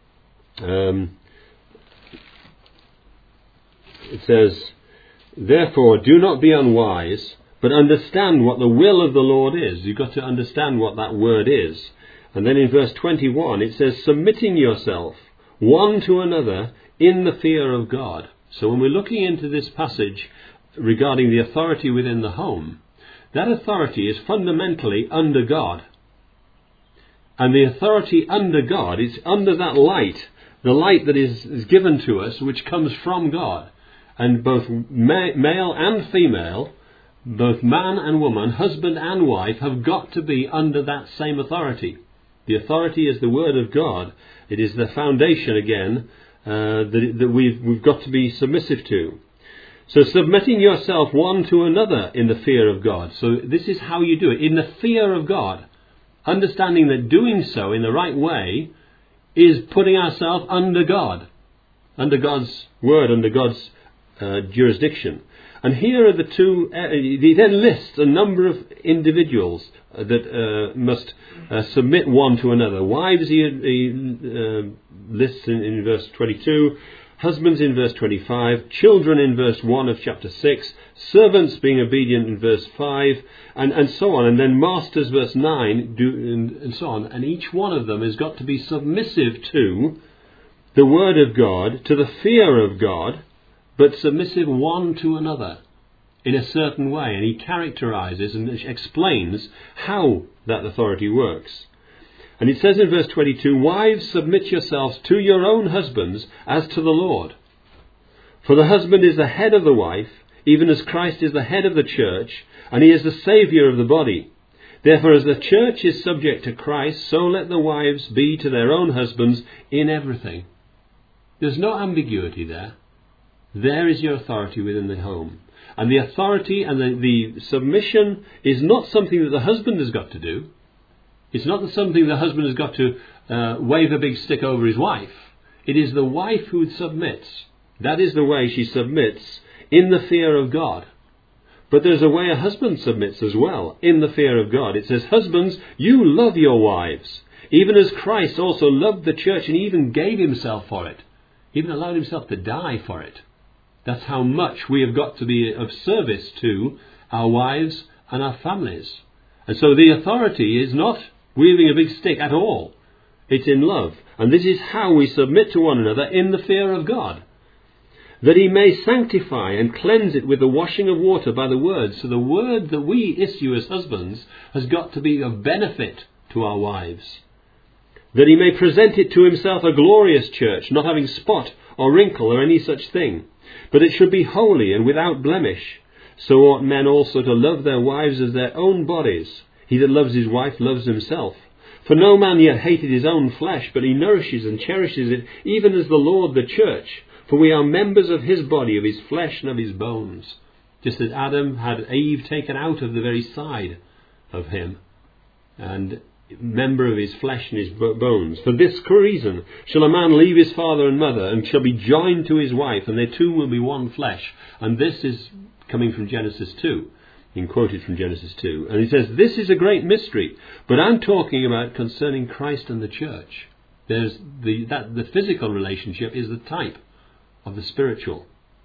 it says, "Therefore do not be unwise, but understand what the will of the Lord is." You've got to understand what that word is. And then in verse 21 it says, "Submitting yourself one to another in the fear of God." So when we're looking into this passage regarding the authority within the home, that authority is fundamentally under God. And the authority under God is under that light, the light that is given to us, which comes from God. And both male and female, both man and woman, husband and wife, have got to be under that same authority. The authority is the word of God. It is the foundation again that we've got to be submissive to. So submitting yourself one to another in the fear of God. So this is how you do it, in the fear of God. Understanding that doing so in the right way is putting ourselves under God, under God's word, under God's jurisdiction. And here are the two, he then lists a number of individuals that must submit one to another. Wives he lists in verse 22, husbands in verse 25, children in verse 1 of chapter 6, servants being obedient in verse 5, and so on. And then masters, verse 9, and so on. And each one of them has got to be submissive to the word of God, to the fear of God, but submissive one to another in a certain way. And he characterizes and explains how that authority works. And it says in verse 22, "Wives, submit yourselves to your own husbands as to the Lord. For the husband is the head of the wife, even as Christ is the head of the church, and he is the Saviour of the body. Therefore, as the church is subject to Christ, so let the wives be to their own husbands in everything." There's no ambiguity there. There is your authority within the home. And the authority and the submission is not something that the husband has got to do. It's not something the husband has got to wave a big stick over his wife. It is the wife who submits. That is the way she submits in the fear of God. But there's a way a husband submits as well, in the fear of God. It says, husbands, you love your wives, even as Christ also loved the church and even gave himself for it. Even allowed himself to die for it. That's how much we have got to be of service to our wives and our families. And so the authority is not wielding a big stick at all. It's in love. And this is how we submit to one another in the fear of God. That he may sanctify and cleanse it with the washing of water by the word. So the word that we issue as husbands has got to be of benefit to our wives. That he may present it to himself a glorious church, not having spot or wrinkle or any such thing, but it should be holy and without blemish. So ought men also to love their wives as their own bodies. He that loves his wife loves himself. For no man yet hated his own flesh, but he nourishes and cherishes it, even as the Lord the church. For we are members of his body, of his flesh and of his bones. Just as Adam had Eve taken out of the very side of him, and member of his flesh and his bones. For this reason shall a man leave his father and mother, and shall be joined to his wife, and they two will be one flesh. And this is coming from Genesis 2, being quoted from Genesis 2. And he says, this is a great mystery, but I'm talking about concerning Christ and the church. There's the physical relationship is the type of the spiritual.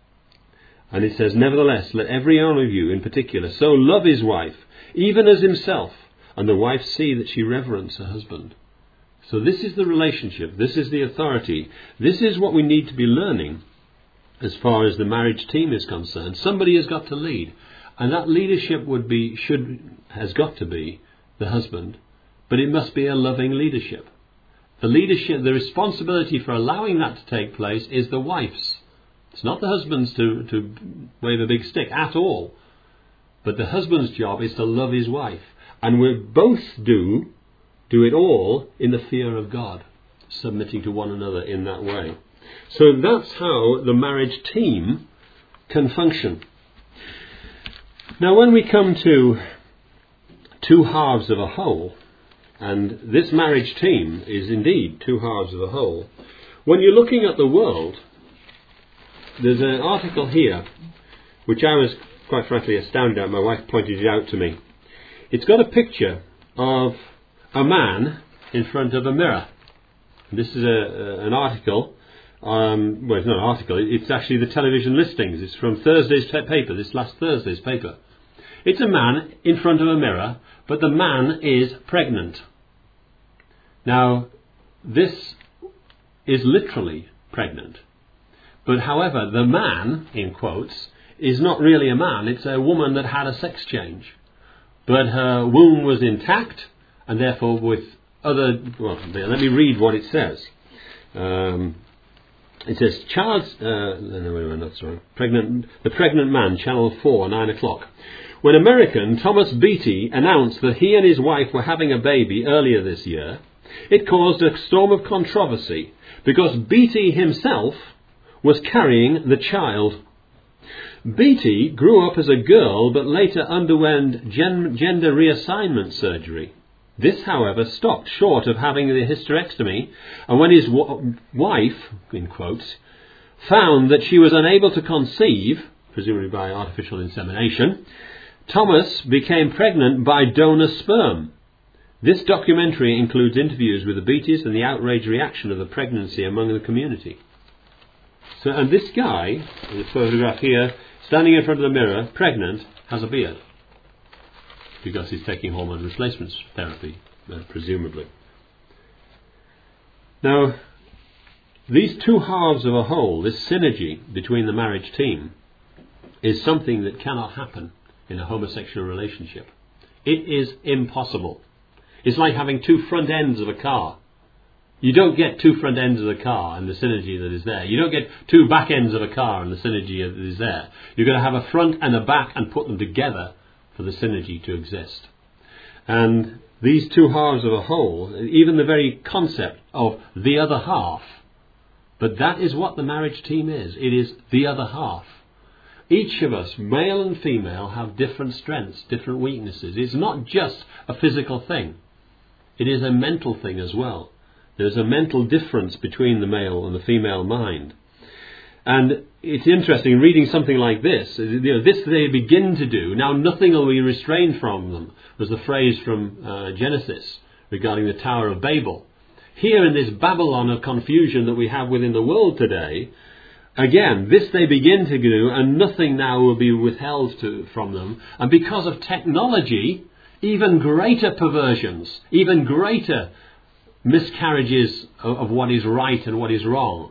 And it says, nevertheless, let every one of you in particular so love his wife, even as himself, and the wife see that she reverence her husband. So this is the relationship, this is the authority, this is what we need to be learning as far as the marriage team is concerned. Somebody has got to lead, and that leadership has got to be the husband, but it must be a loving leadership. The leadership, the responsibility for allowing that to take place is the wife's. It's not the husband's to wave a big stick at all. But the husband's job is to love his wife. And we both do it all in the fear of God, submitting to one another in that way. So that's how the marriage team can function. Now when we come to two halves of a whole, and this marriage team is indeed two halves of a whole. When you're looking at the world, there's an article here, which I was quite frankly astounded at. My wife pointed it out to me. It's got a picture of a man in front of a mirror. This is an article. Well, it's not an article. It's actually the television listings. It's from Thursday's paper, this last Thursday's paper. It's a man in front of a mirror, but the man is pregnant. Now, this is literally pregnant. But however, the man, in quotes, is not really a man. It's a woman that had a sex change. But her womb was intact, and therefore with other... Well, let me read what it says. It says, the pregnant man, Channel 4, 9 o'clock. When American Thomas Beattie announced that he and his wife were having a baby earlier this year, it caused a storm of controversy because Beattie himself was carrying the child. Beattie grew up as a girl but later underwent gender reassignment surgery. This, however, stopped short of having the hysterectomy, and when his wife, in quotes, found that she was unable to conceive, presumably by artificial insemination, Thomas became pregnant by donor sperm. This documentary includes interviews with the Beatties and the outraged reaction of the pregnancy among the community. So, and this guy, in the photograph here, standing in front of the mirror, pregnant, has a beard. Because he's taking hormone replacement therapy, presumably. Now, these two halves of a whole, this synergy between the marriage team, is something that cannot happen in a homosexual relationship. It is impossible. It's like having two front ends of a car. You don't get two front ends of the car and the synergy that is there. You don't get two back ends of a car and the synergy that is there. You're going to have a front and a back and put them together for the synergy to exist. And these two halves of a whole, even the very concept of the other half, but that is what the marriage team is. It is the other half. Each of us, male and female, have different strengths, different weaknesses. It's not just a physical thing. It is a mental thing as well. There's a mental difference between the male and the female mind. And it's interesting reading something like this. This they begin to do. Now nothing will be restrained from them, was the phrase from Genesis regarding the Tower of Babel. Here in this Babylon of confusion that we have within the world today, again, this they begin to do, and nothing now will be withheld from them. And because of technology, even greater perversions, even greater miscarriages of what is right and what is wrong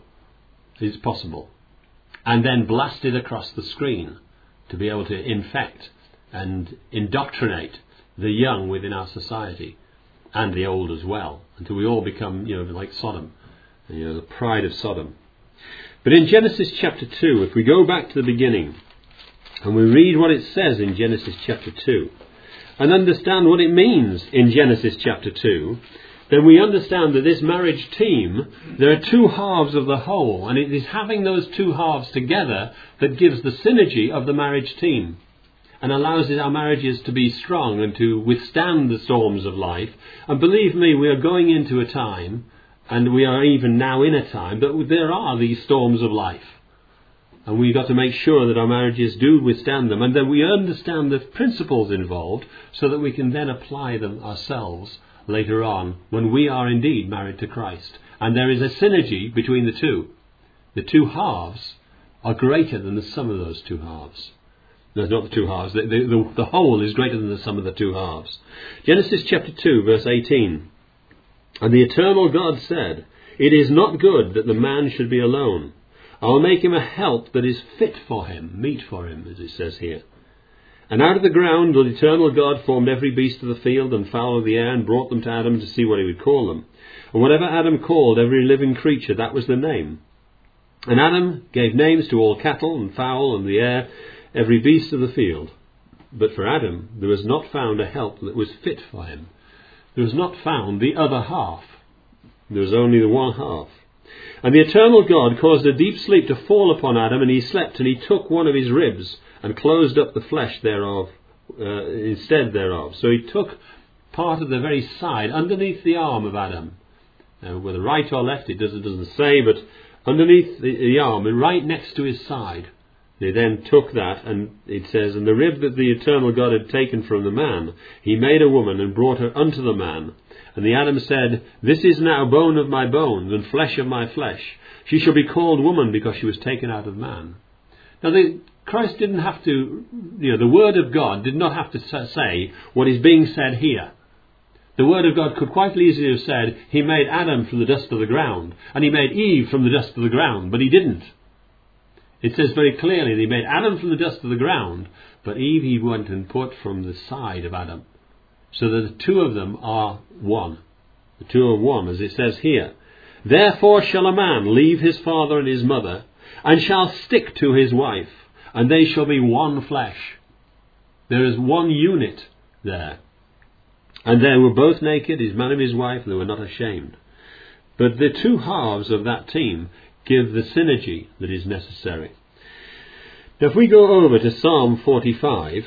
is possible. And then blasted across the screen to be able to infect and indoctrinate the young within our society, and the old as well, until we all become, like Sodom, the pride of Sodom. But in Genesis chapter 2, if we go back to the beginning, and we read what it says in Genesis chapter 2, and understand what it means in Genesis chapter 2, then we understand that this marriage team, there are two halves of the whole, and it is having those two halves together that gives the synergy of the marriage team, and allows our marriages to be strong and to withstand the storms of life. And believe me, we are going into a time, and we are even now in a time, that there are these storms of life. And we've got to make sure that our marriages do withstand them, and that we understand the principles involved, so that we can then apply them ourselves later on, when we are indeed married to Christ. And there is a synergy between the two. The two halves are greater than the sum of those two halves. No, not the two halves. The whole is greater than the sum of the two halves. Genesis chapter 2, verse 18. And the eternal God said, "It is not good that the man should be alone. I will make him a help that is fit for him," meet for him, as it says here. "And out of the ground the eternal God formed every beast of the field and fowl of the air, and brought them to Adam to see what he would call them. And whatever Adam called every living creature, that was the name. And Adam gave names to all cattle and fowl and the air, every beast of the field. But for Adam there was not found a help that was fit for him." There was not found the other half. There was only the one half. "And the eternal God caused a deep sleep to fall upon Adam, and he slept, and he took one of his ribs and closed up the flesh thereof instead thereof." So he took part of the very side underneath the arm of Adam. Whether right or left it doesn't say, but underneath the arm and right next to his side. They then took that, and it says, "And the rib that the eternal God had taken from the man, he made a woman and brought her unto the man. And the Adam said, This is now bone of my bones and flesh of my flesh. She shall be called woman, because she was taken out of man." Now Christ didn't have to, the Word of God did not have to say what is being said here. The Word of God could quite easily have said, He made Adam from the dust of the ground, and He made Eve from the dust of the ground, but He didn't. It says very clearly that He made Adam from the dust of the ground, but Eve He went and put from the side of Adam. So that the two of them are one. The two are one, as it says here. "Therefore shall a man leave his father and his mother, and shall stick to his wife, and they shall be one flesh." There is one unit there. "And they were both naked, his man and his wife, and they were not ashamed." But the two halves of that team give the synergy that is necessary. Now if we go over to Psalm 45,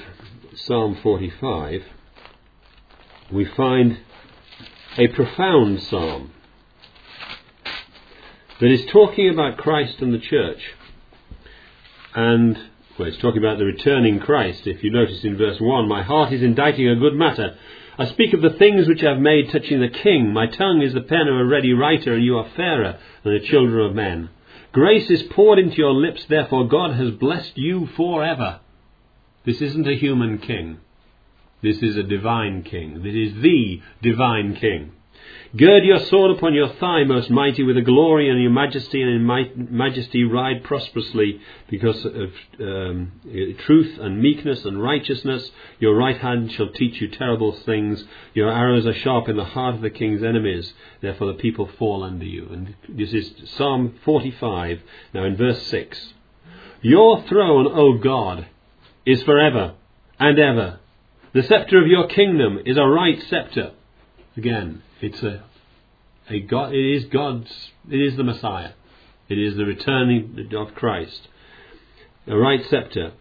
we find a profound psalm that is talking about Christ and the church. And it's talking about the returning Christ. If you notice in verse 1, "My heart is inditing a good matter. I speak of the things which I have made touching the King. My tongue is the pen of a ready writer, and you are fairer than the children of men. Grace is poured into your lips, therefore God has blessed you forever." This isn't a human king. This is a divine king. This is the divine king. "Gird your sword upon your thigh, most mighty, with a glory and your majesty, and in majesty ride prosperously, because of truth and meekness and righteousness. Your right hand shall teach you terrible things. Your arrows are sharp in the heart of the king's enemies. Therefore the people fall under you." And this is Psalm 45, now in verse 6. "Your throne, O God, is forever and ever. The scepter of your kingdom is a right scepter." Again, it's a God. It is God's. It is the Messiah. It is the returning of Christ. A right scepter.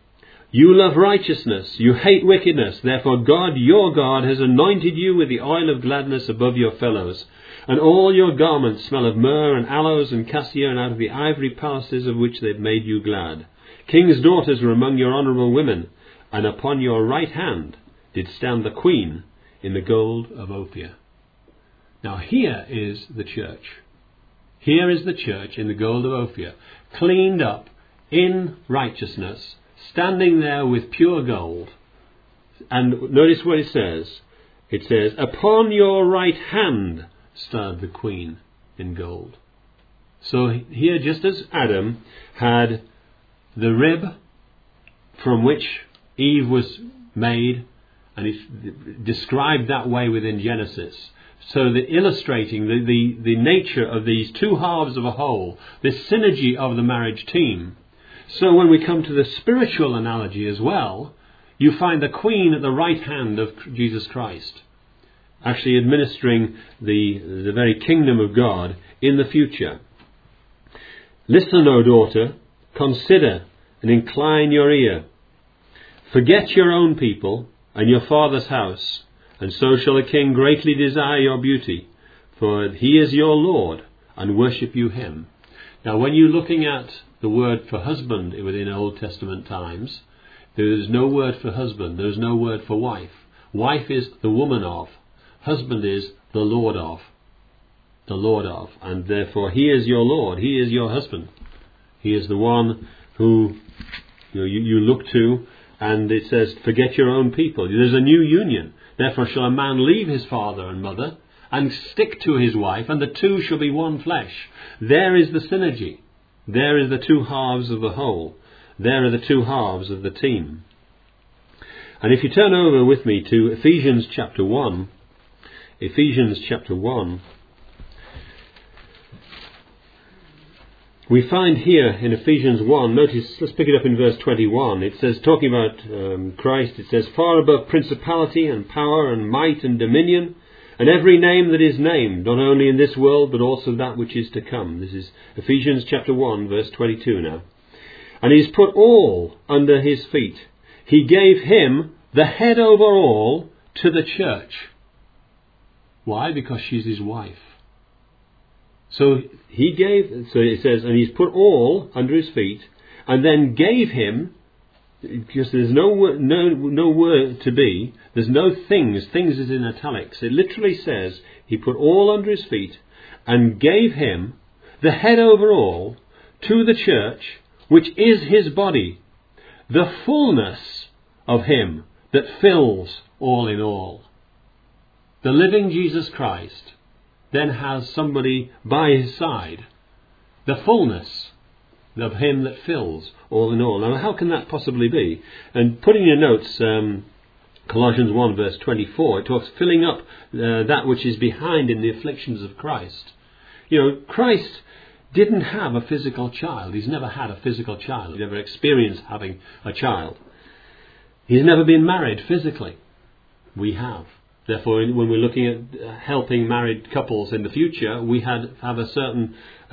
You love righteousness, you hate wickedness. Therefore God, your God, has anointed you with the oil of gladness above your fellows. And all your garments smell of myrrh and aloes and cassia, and out of the ivory palaces of which they've made you glad. King's daughters were among your honourable women, and upon your right hand did stand the queen in the gold of Ophir. Now here is the church. Here is the church in the gold of Ophir, cleaned up in righteousness, standing there with pure gold. And notice what it says. It says, upon your right hand stood the queen in gold. So here, just as Adam had the rib from which Eve was made, and it's described that way within Genesis, so that illustrating the nature of these two halves of a whole, this synergy of the marriage team. So when we come to the spiritual analogy as well, you find the queen at the right hand of Jesus Christ, actually administering the very kingdom of God in the future. Listen, O daughter, consider and incline your ear. Forget your own people and your father's house, and so shall a king greatly desire your beauty, for he is your Lord, and worship you him. Now when you're looking at the word for husband within Old Testament times, there is no word for husband, there is no word for wife. Wife is the woman of, husband is the Lord of. The Lord of. And therefore he is your Lord, he is your husband. He is the one who you look to, and it says, forget your own people. There's a new union. Therefore shall a man leave his father and mother, and stick to his wife, and the two shall be one flesh. There is the synergy. There is the two halves of the whole. There are the two halves of the team. And if you turn over with me to Ephesians chapter 1, Ephesians chapter 1, we find here in Ephesians 1, notice, let's pick it up in verse 21. It says, talking about Christ, it says, far above principality and power and might and dominion, and every name that is named, not only in this world, but also that which is to come. This is Ephesians chapter 1, verse 22 now. And he's put all under his feet. He gave him the head over all to the church. Why? Because she's his wife. So it says, and he's put all under his feet, and then gave him, because there's no word to be, there's no things is in italics. It literally says, he put all under his feet, and gave him the head over all to the church, which is his body, the fullness of him that fills all in all. The living Jesus Christ then has somebody by his side, the fullness of him that fills all in all. Now how can that possibly be? And put in your notes Colossians 1 verse 24, it talks filling up that which is behind in the afflictions of Christ. You know, Christ didn't have a physical child. He's never had a physical child. He's never experienced having a child. He's never been married physically. We have. Therefore, when we're looking at helping married couples in the future, we have a certain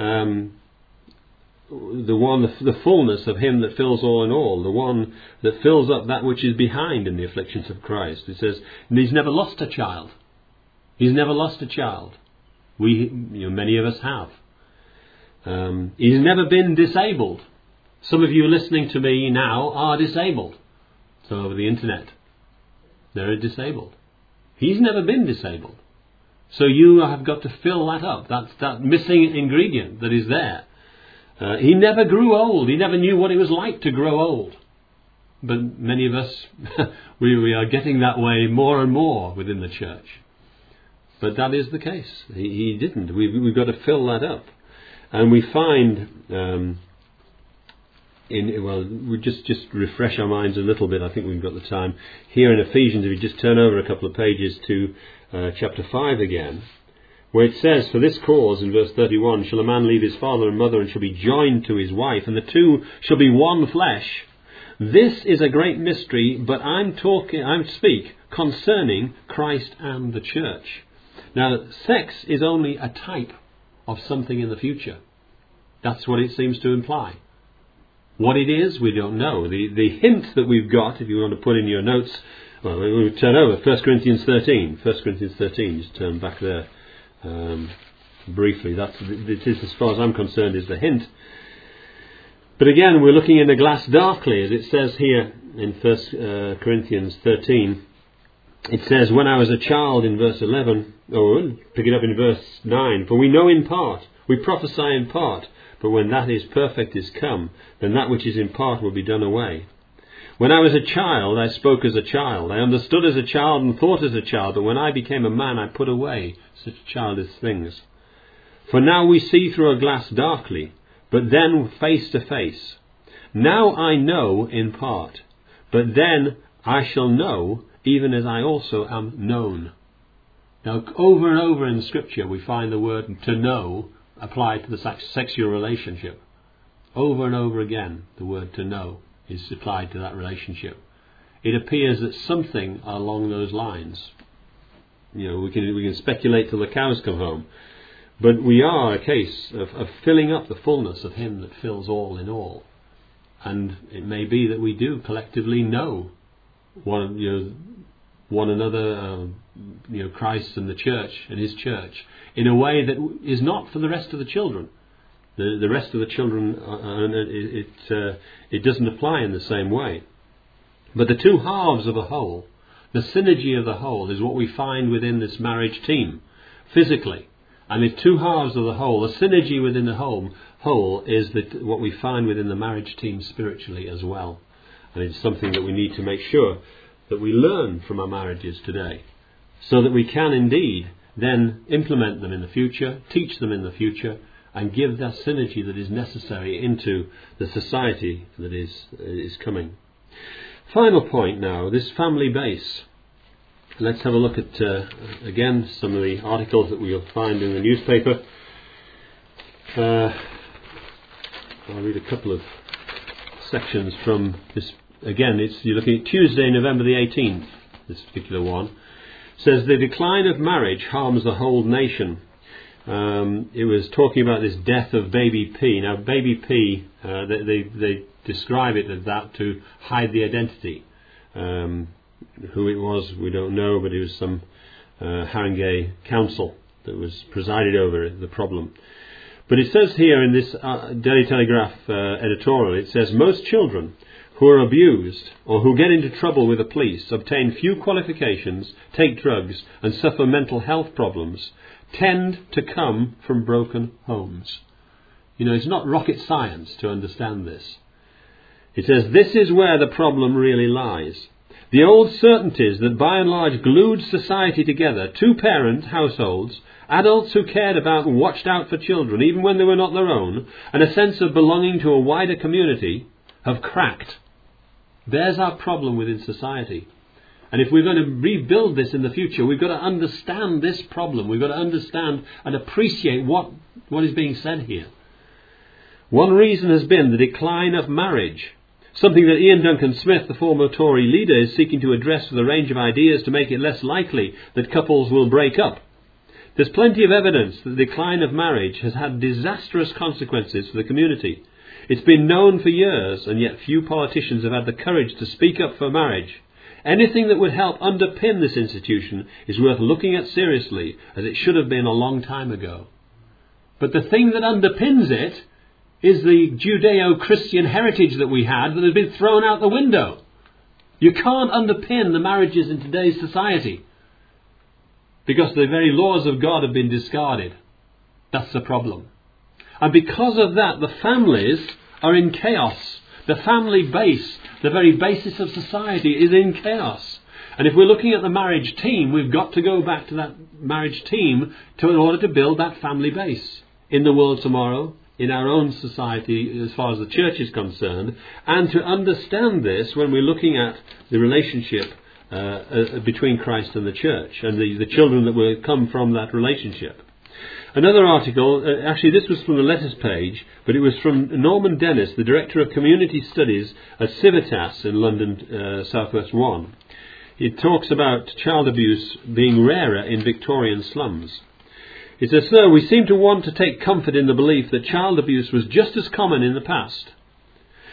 the fullness of him that fills all in all, the one that fills up that which is behind in the afflictions of Christ. It says, and he's never lost a child. He's never lost a child. Many of us have. He's never been disabled. Some of you listening to me now are disabled. So over the internet, they're disabled. He's never been disabled. So you have got to fill that up. That's that missing ingredient that is there. He never grew old. He never knew what it was like to grow old. But many of us, we are getting that way more and more within the church. But that is the case. He didn't. We've got to fill that up. And we find... we just refresh our minds a little bit. I think we've got the time. Here in Ephesians, if you just turn over a couple of pages to chapter 5 again, where it says, for this cause, in verse 31, shall a man leave his father and mother and shall be joined to his wife, and the two shall be one flesh. This is a great mystery, but I speak concerning Christ and the church. Now, sex is only a type of something in the future. That's what it seems to imply. What it is, we don't know. The hint that we've got, if you want to put in your notes, well, we'll turn over 1 Corinthians 13. 1 Corinthians 13, just turn back there briefly. It is, as far as I'm concerned, is the hint. But again, we're looking in the glass darkly, as it says here in 1 Corinthians 13. It says, when I was a child in verse 11, or pick it up in verse 9, for we know in part, we prophesy in part, but when that is perfect is come, then that which is in part will be done away. When I was a child, I spoke as a child. I understood as a child and thought as a child, but when I became a man, I put away such childish things. For now we see through a glass darkly, but then face to face. Now I know in part, but then I shall know, even as I also am known. Now, over and over in the Scripture, we find the word to know applied to the sexual relationship. Over and over again, the word to know is applied to that relationship. It appears that something along those lines. You know, we can speculate till the cows come home, but we are a case of filling up the fullness of Him that fills all in all. And it may be that we do collectively know one another, Christ and the church and His church, in a way that is not for the rest of the children. The rest of the children, it doesn't apply in the same way. But the two halves of a whole, the synergy of the whole, is what we find within this marriage team, physically. And the two halves of the whole, the synergy within the whole is what we find within the marriage team spiritually as well. And it's something that we need to make sure that we learn from our marriages today, so that we can indeed then implement them in the future, teach them in the future, and give that synergy that is necessary into the society that is coming. Final point now, this family base. Let's have a look at, again, some of the articles that we'll find in the newspaper. I'll read a couple of sections from this. Again, you're looking at Tuesday, November the 18th, this particular one. It says, the decline of marriage harms the whole nation. It was talking about this death of baby P. Now, baby P, they describe it as that to hide the identity. Who it was, we don't know, but it was some Haringey council that was presided over the problem. But it says here in this Daily Telegraph editorial, it says, most children who are abused or who get into trouble with the police, obtain few qualifications, take drugs and suffer mental health problems, tend to come from broken homes. You know, it's not rocket science to understand this. It says, this is where the problem really lies. The old certainties that by and large glued society together, two-parent households, adults who cared about and watched out for children even when they were not their own, and a sense of belonging to a wider community, have cracked. There's our problem within society. And if we're going to rebuild this in the future, we've got to understand this problem. We've got to understand and appreciate what is being said here. One reason has been the decline of marriage, something that Ian Duncan Smith, the former Tory leader, is seeking to address with a range of ideas to make it less likely that couples will break up. There's plenty of evidence that the decline of marriage has had disastrous consequences for the community. It's been known for years, and yet few politicians have had the courage to speak up for marriage. Anything that would help underpin this institution is worth looking at seriously, as it should have been a long time ago. But the thing that underpins it is the Judeo-Christian heritage that we had that has been thrown out the window. You can't underpin the marriages in today's society because the very laws of God have been discarded. That's the problem. And because of that, the families are in chaos. The family base, the very basis of society, is in chaos. And if we're looking at the marriage team, we've got to go back to that marriage team in order to build that family base in the world tomorrow, in our own society as far as the church is concerned, and to understand this when we're looking at the relationship between Christ and the church and the children that will come from that relationship. Another article, actually this was from the letters page, but it was from Norman Dennis, the Director of Community Studies at Civitas in London, Southwest 1. It talks about child abuse being rarer in Victorian slums. It says, sir, we seem to want to take comfort in the belief that child abuse was just as common in the past.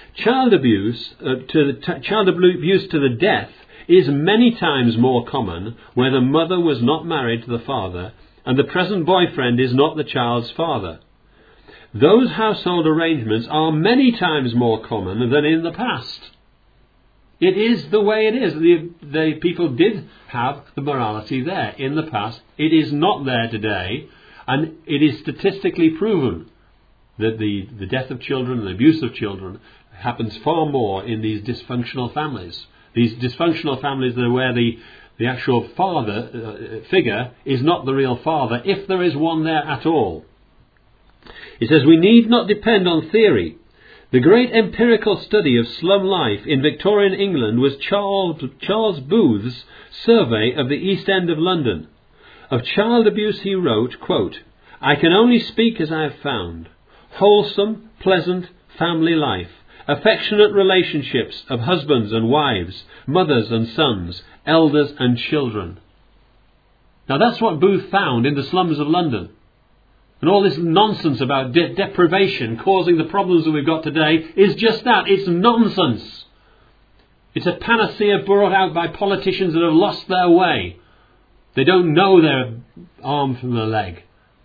child abuse child abuse to the death is many times more common where the mother was not married to the father and the present boyfriend is not the child's father. Those household arrangements are many times more common than in the past. It is the way it is. The people did have the morality there in the past. It is not there today, and it is statistically proven that the death of children and the abuse of children happens far more in these dysfunctional families. These dysfunctional families are where the actual father figure is not the real father, if there is one there at all. He says, we need not depend on theory. The great empirical study of slum life in Victorian England was Charles Booth's survey of the East End of London. Of child abuse he wrote, quote, I can only speak as I have found. Wholesome, pleasant family life, affectionate relationships of husbands and wives, mothers and sons, elders and children. Now that's what Booth found in the slums of London. And all this nonsense about deprivation causing the problems that we've got today is just that. It's nonsense. It's a panacea brought out by politicians that have lost their way. They don't know their arm from their leg.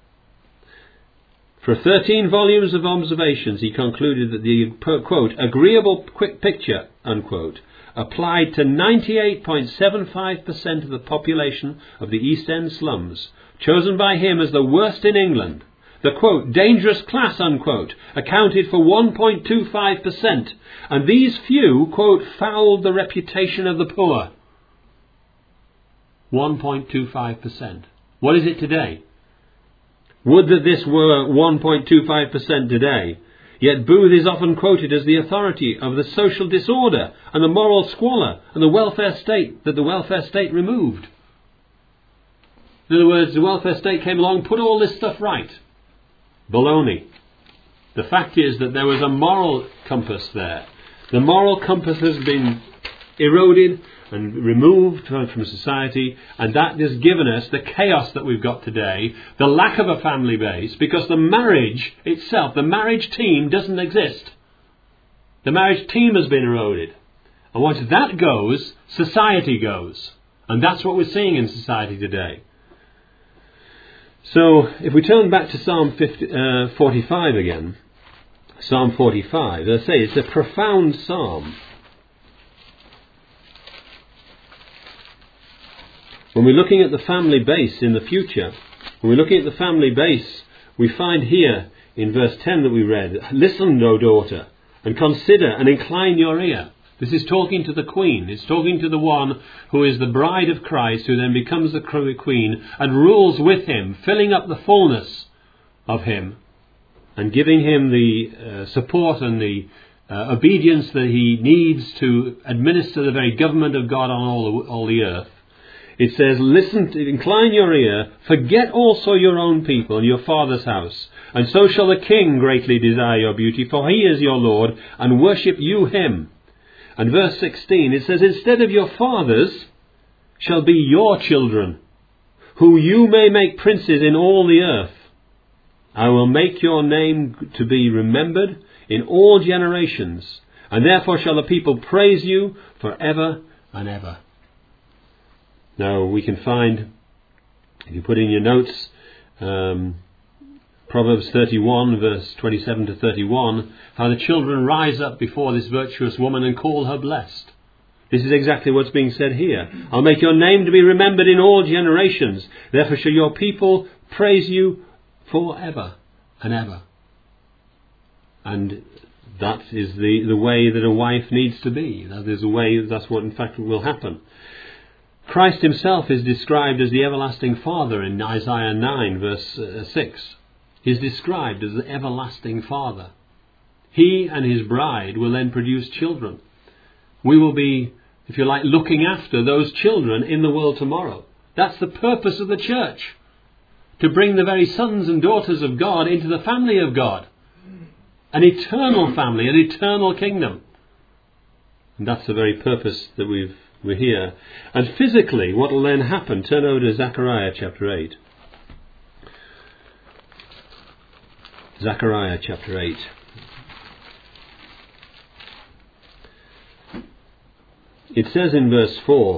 For 13 volumes of observations, he concluded that the, quote, agreeable quick picture, unquote, applied to 98.75% of the population of the East End slums, chosen by him as the worst in England. The, quote, dangerous class, unquote, accounted for 1.25%, and these few, quote, fouled the reputation of the poor. 1.25%. What is it today? Would that this were 1.25% today. Yet Booth is often quoted as the authority of the social disorder and the moral squalor and the welfare state that the welfare state removed. In other words, the welfare state came along and put all this stuff right. Baloney. The fact is that there was a moral compass there. The moral compass has been eroded and removed from society, and that has given us the chaos that we've got today, the lack of a family base, because the marriage itself, the marriage team doesn't exist. The marriage team has been eroded. And once that goes, society goes. And that's what we're seeing in society today. So, if we turn back to Psalm 45 again, Psalm 45, as I say, it's a profound psalm. When we're looking at the family base in the future, when we're looking at the family base, we find here in verse 10 that we read, listen, O daughter, and consider and incline your ear. This is talking to the queen. It's talking to the one who is the bride of Christ, who then becomes the queen and rules with him, filling up the fullness of him and giving him the support and the obedience that he needs to administer the very government of God on all the earth. It says, listen, incline your ear, forget also your own people and your father's house, and so shall the king greatly desire your beauty, for he is your Lord, and worship you him. And verse 16, it says, instead of your fathers shall be your children, who you may make princes in all the earth. I will make your name to be remembered in all generations, and therefore shall the people praise you forever and ever. Now we can find, if you put in your notes, Proverbs 31 verse 27 to 31, how the children rise up before this virtuous woman and call her blessed. This is exactly what's being said here. I'll make your name to be remembered in all generations. Therefore shall your people praise you forever and ever. And that is the way that a wife needs to be. That is the way, that's what in fact will happen. Christ himself is described as the everlasting Father in Isaiah 9 verse 6. He is described as the everlasting Father. He and his bride will then produce children. We will be, if you like, looking after those children in the world tomorrow. That's the purpose of the church. To bring the very sons and daughters of God into the family of God. An eternal family, an eternal kingdom. And that's the very purpose that we're here. And physically, what will then happen? Turn over to Zechariah chapter 8. Zechariah chapter 8. it says in verse 4,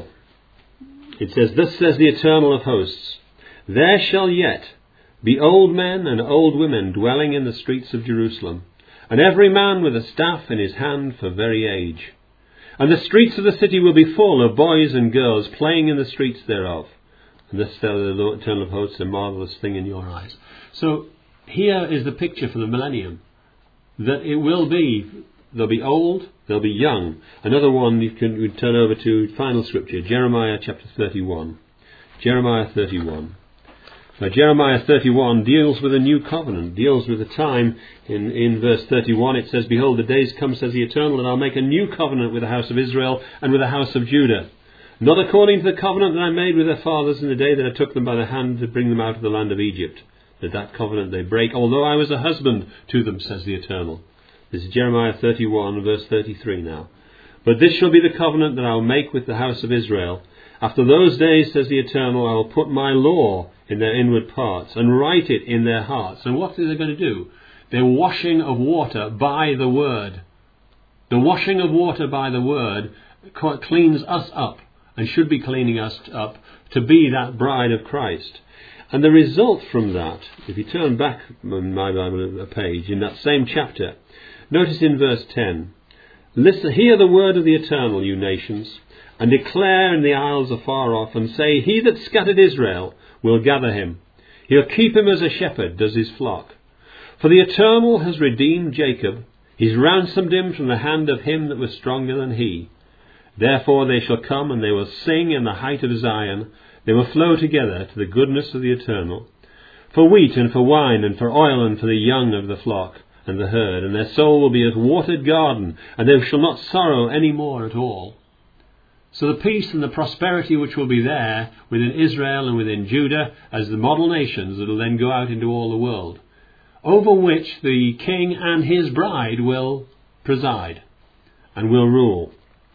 it says, "Thus says the Eternal of hosts, there shall yet be old men and old women dwelling in the streets of Jerusalem, and every man with a staff in his hand for very age. And the streets of the city will be full of boys and girls playing in the streets thereof. And this, the Lord Eternal of hosts, a marvellous thing in your eyes." So here is the picture for the millennium, that it will be, they'll be old, they'll be young. Another one we turn over to final scripture, Jeremiah chapter 31. Jeremiah 31. Now Jeremiah 31 deals with a new covenant, deals with a time. In verse 31 it says, "Behold, the days come, says the Eternal, and I'll make a new covenant with the house of Israel and with the house of Judah. Not according to the covenant that I made with their fathers in the day that I took them by the hand to bring them out of the land of Egypt. That covenant they break, although I was a husband to them, says the Eternal." This is Jeremiah 31, verse 33 now. "But this shall be the covenant that I will make with the house of Israel. After those days, says the Eternal, I will put my law in their inward parts and write it in their hearts." And what are they going to do? They're washing of water by the word. The washing of water by the word cleans us up and should be cleaning us up to be that bride of Christ. And the result from that, if you turn back in my Bible a page, in that same chapter, notice in verse 10, "Listen, hear the word of the Eternal, you nations, and declare in the isles afar off, and say, he that scattered Israel will gather him. He'll keep him as a shepherd does his flock. For the Eternal has redeemed Jacob, he's ransomed him from the hand of him that was stronger than he. Therefore they shall come, and they will sing in the height of Zion. They will flow together to the goodness of the Eternal. For wheat and for wine and for oil and for the young of the flock and the herd. And their soul will be as watered garden, and they shall not sorrow any more at all." So the peace and the prosperity which will be there within Israel and within Judah as the model nations that will then go out into all the world, over which the king and his bride will preside and will rule.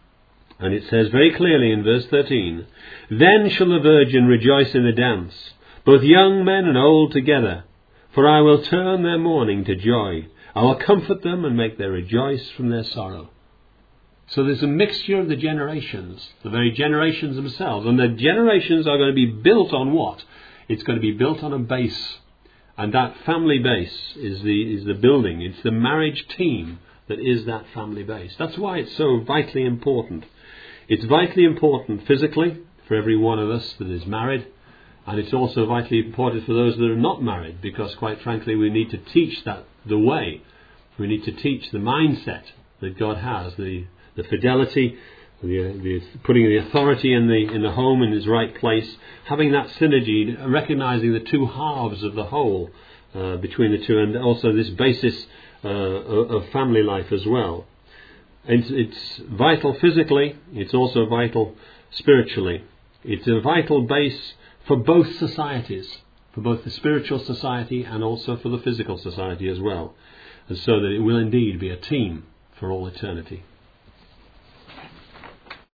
And it says very clearly in verse 13, "Then shall the virgin rejoice in the dance, both young men and old together. For I will turn their mourning to joy. I will comfort them and make them rejoice from their sorrow." So there's a mixture of the generations, the very generations themselves. And the generations are going to be built on what? It's going to be built on a base. And that family base is the building. It's the marriage team that is that family base. That's why it's so vitally important. It's vitally important physically for every one of us that is married. And it's also vitally important for those that are not married, because quite frankly we need to teach that the way. We need to teach the mindset that God has, the fidelity, the putting the authority in the home in its right place, having that synergy, recognizing the two halves of the whole between the two, and also this basis of family life as well. It's vital physically, it's also vital spiritually. It's a vital base for both societies, for both the spiritual society and also for the physical society as well, and so that it will indeed be a team for all eternity.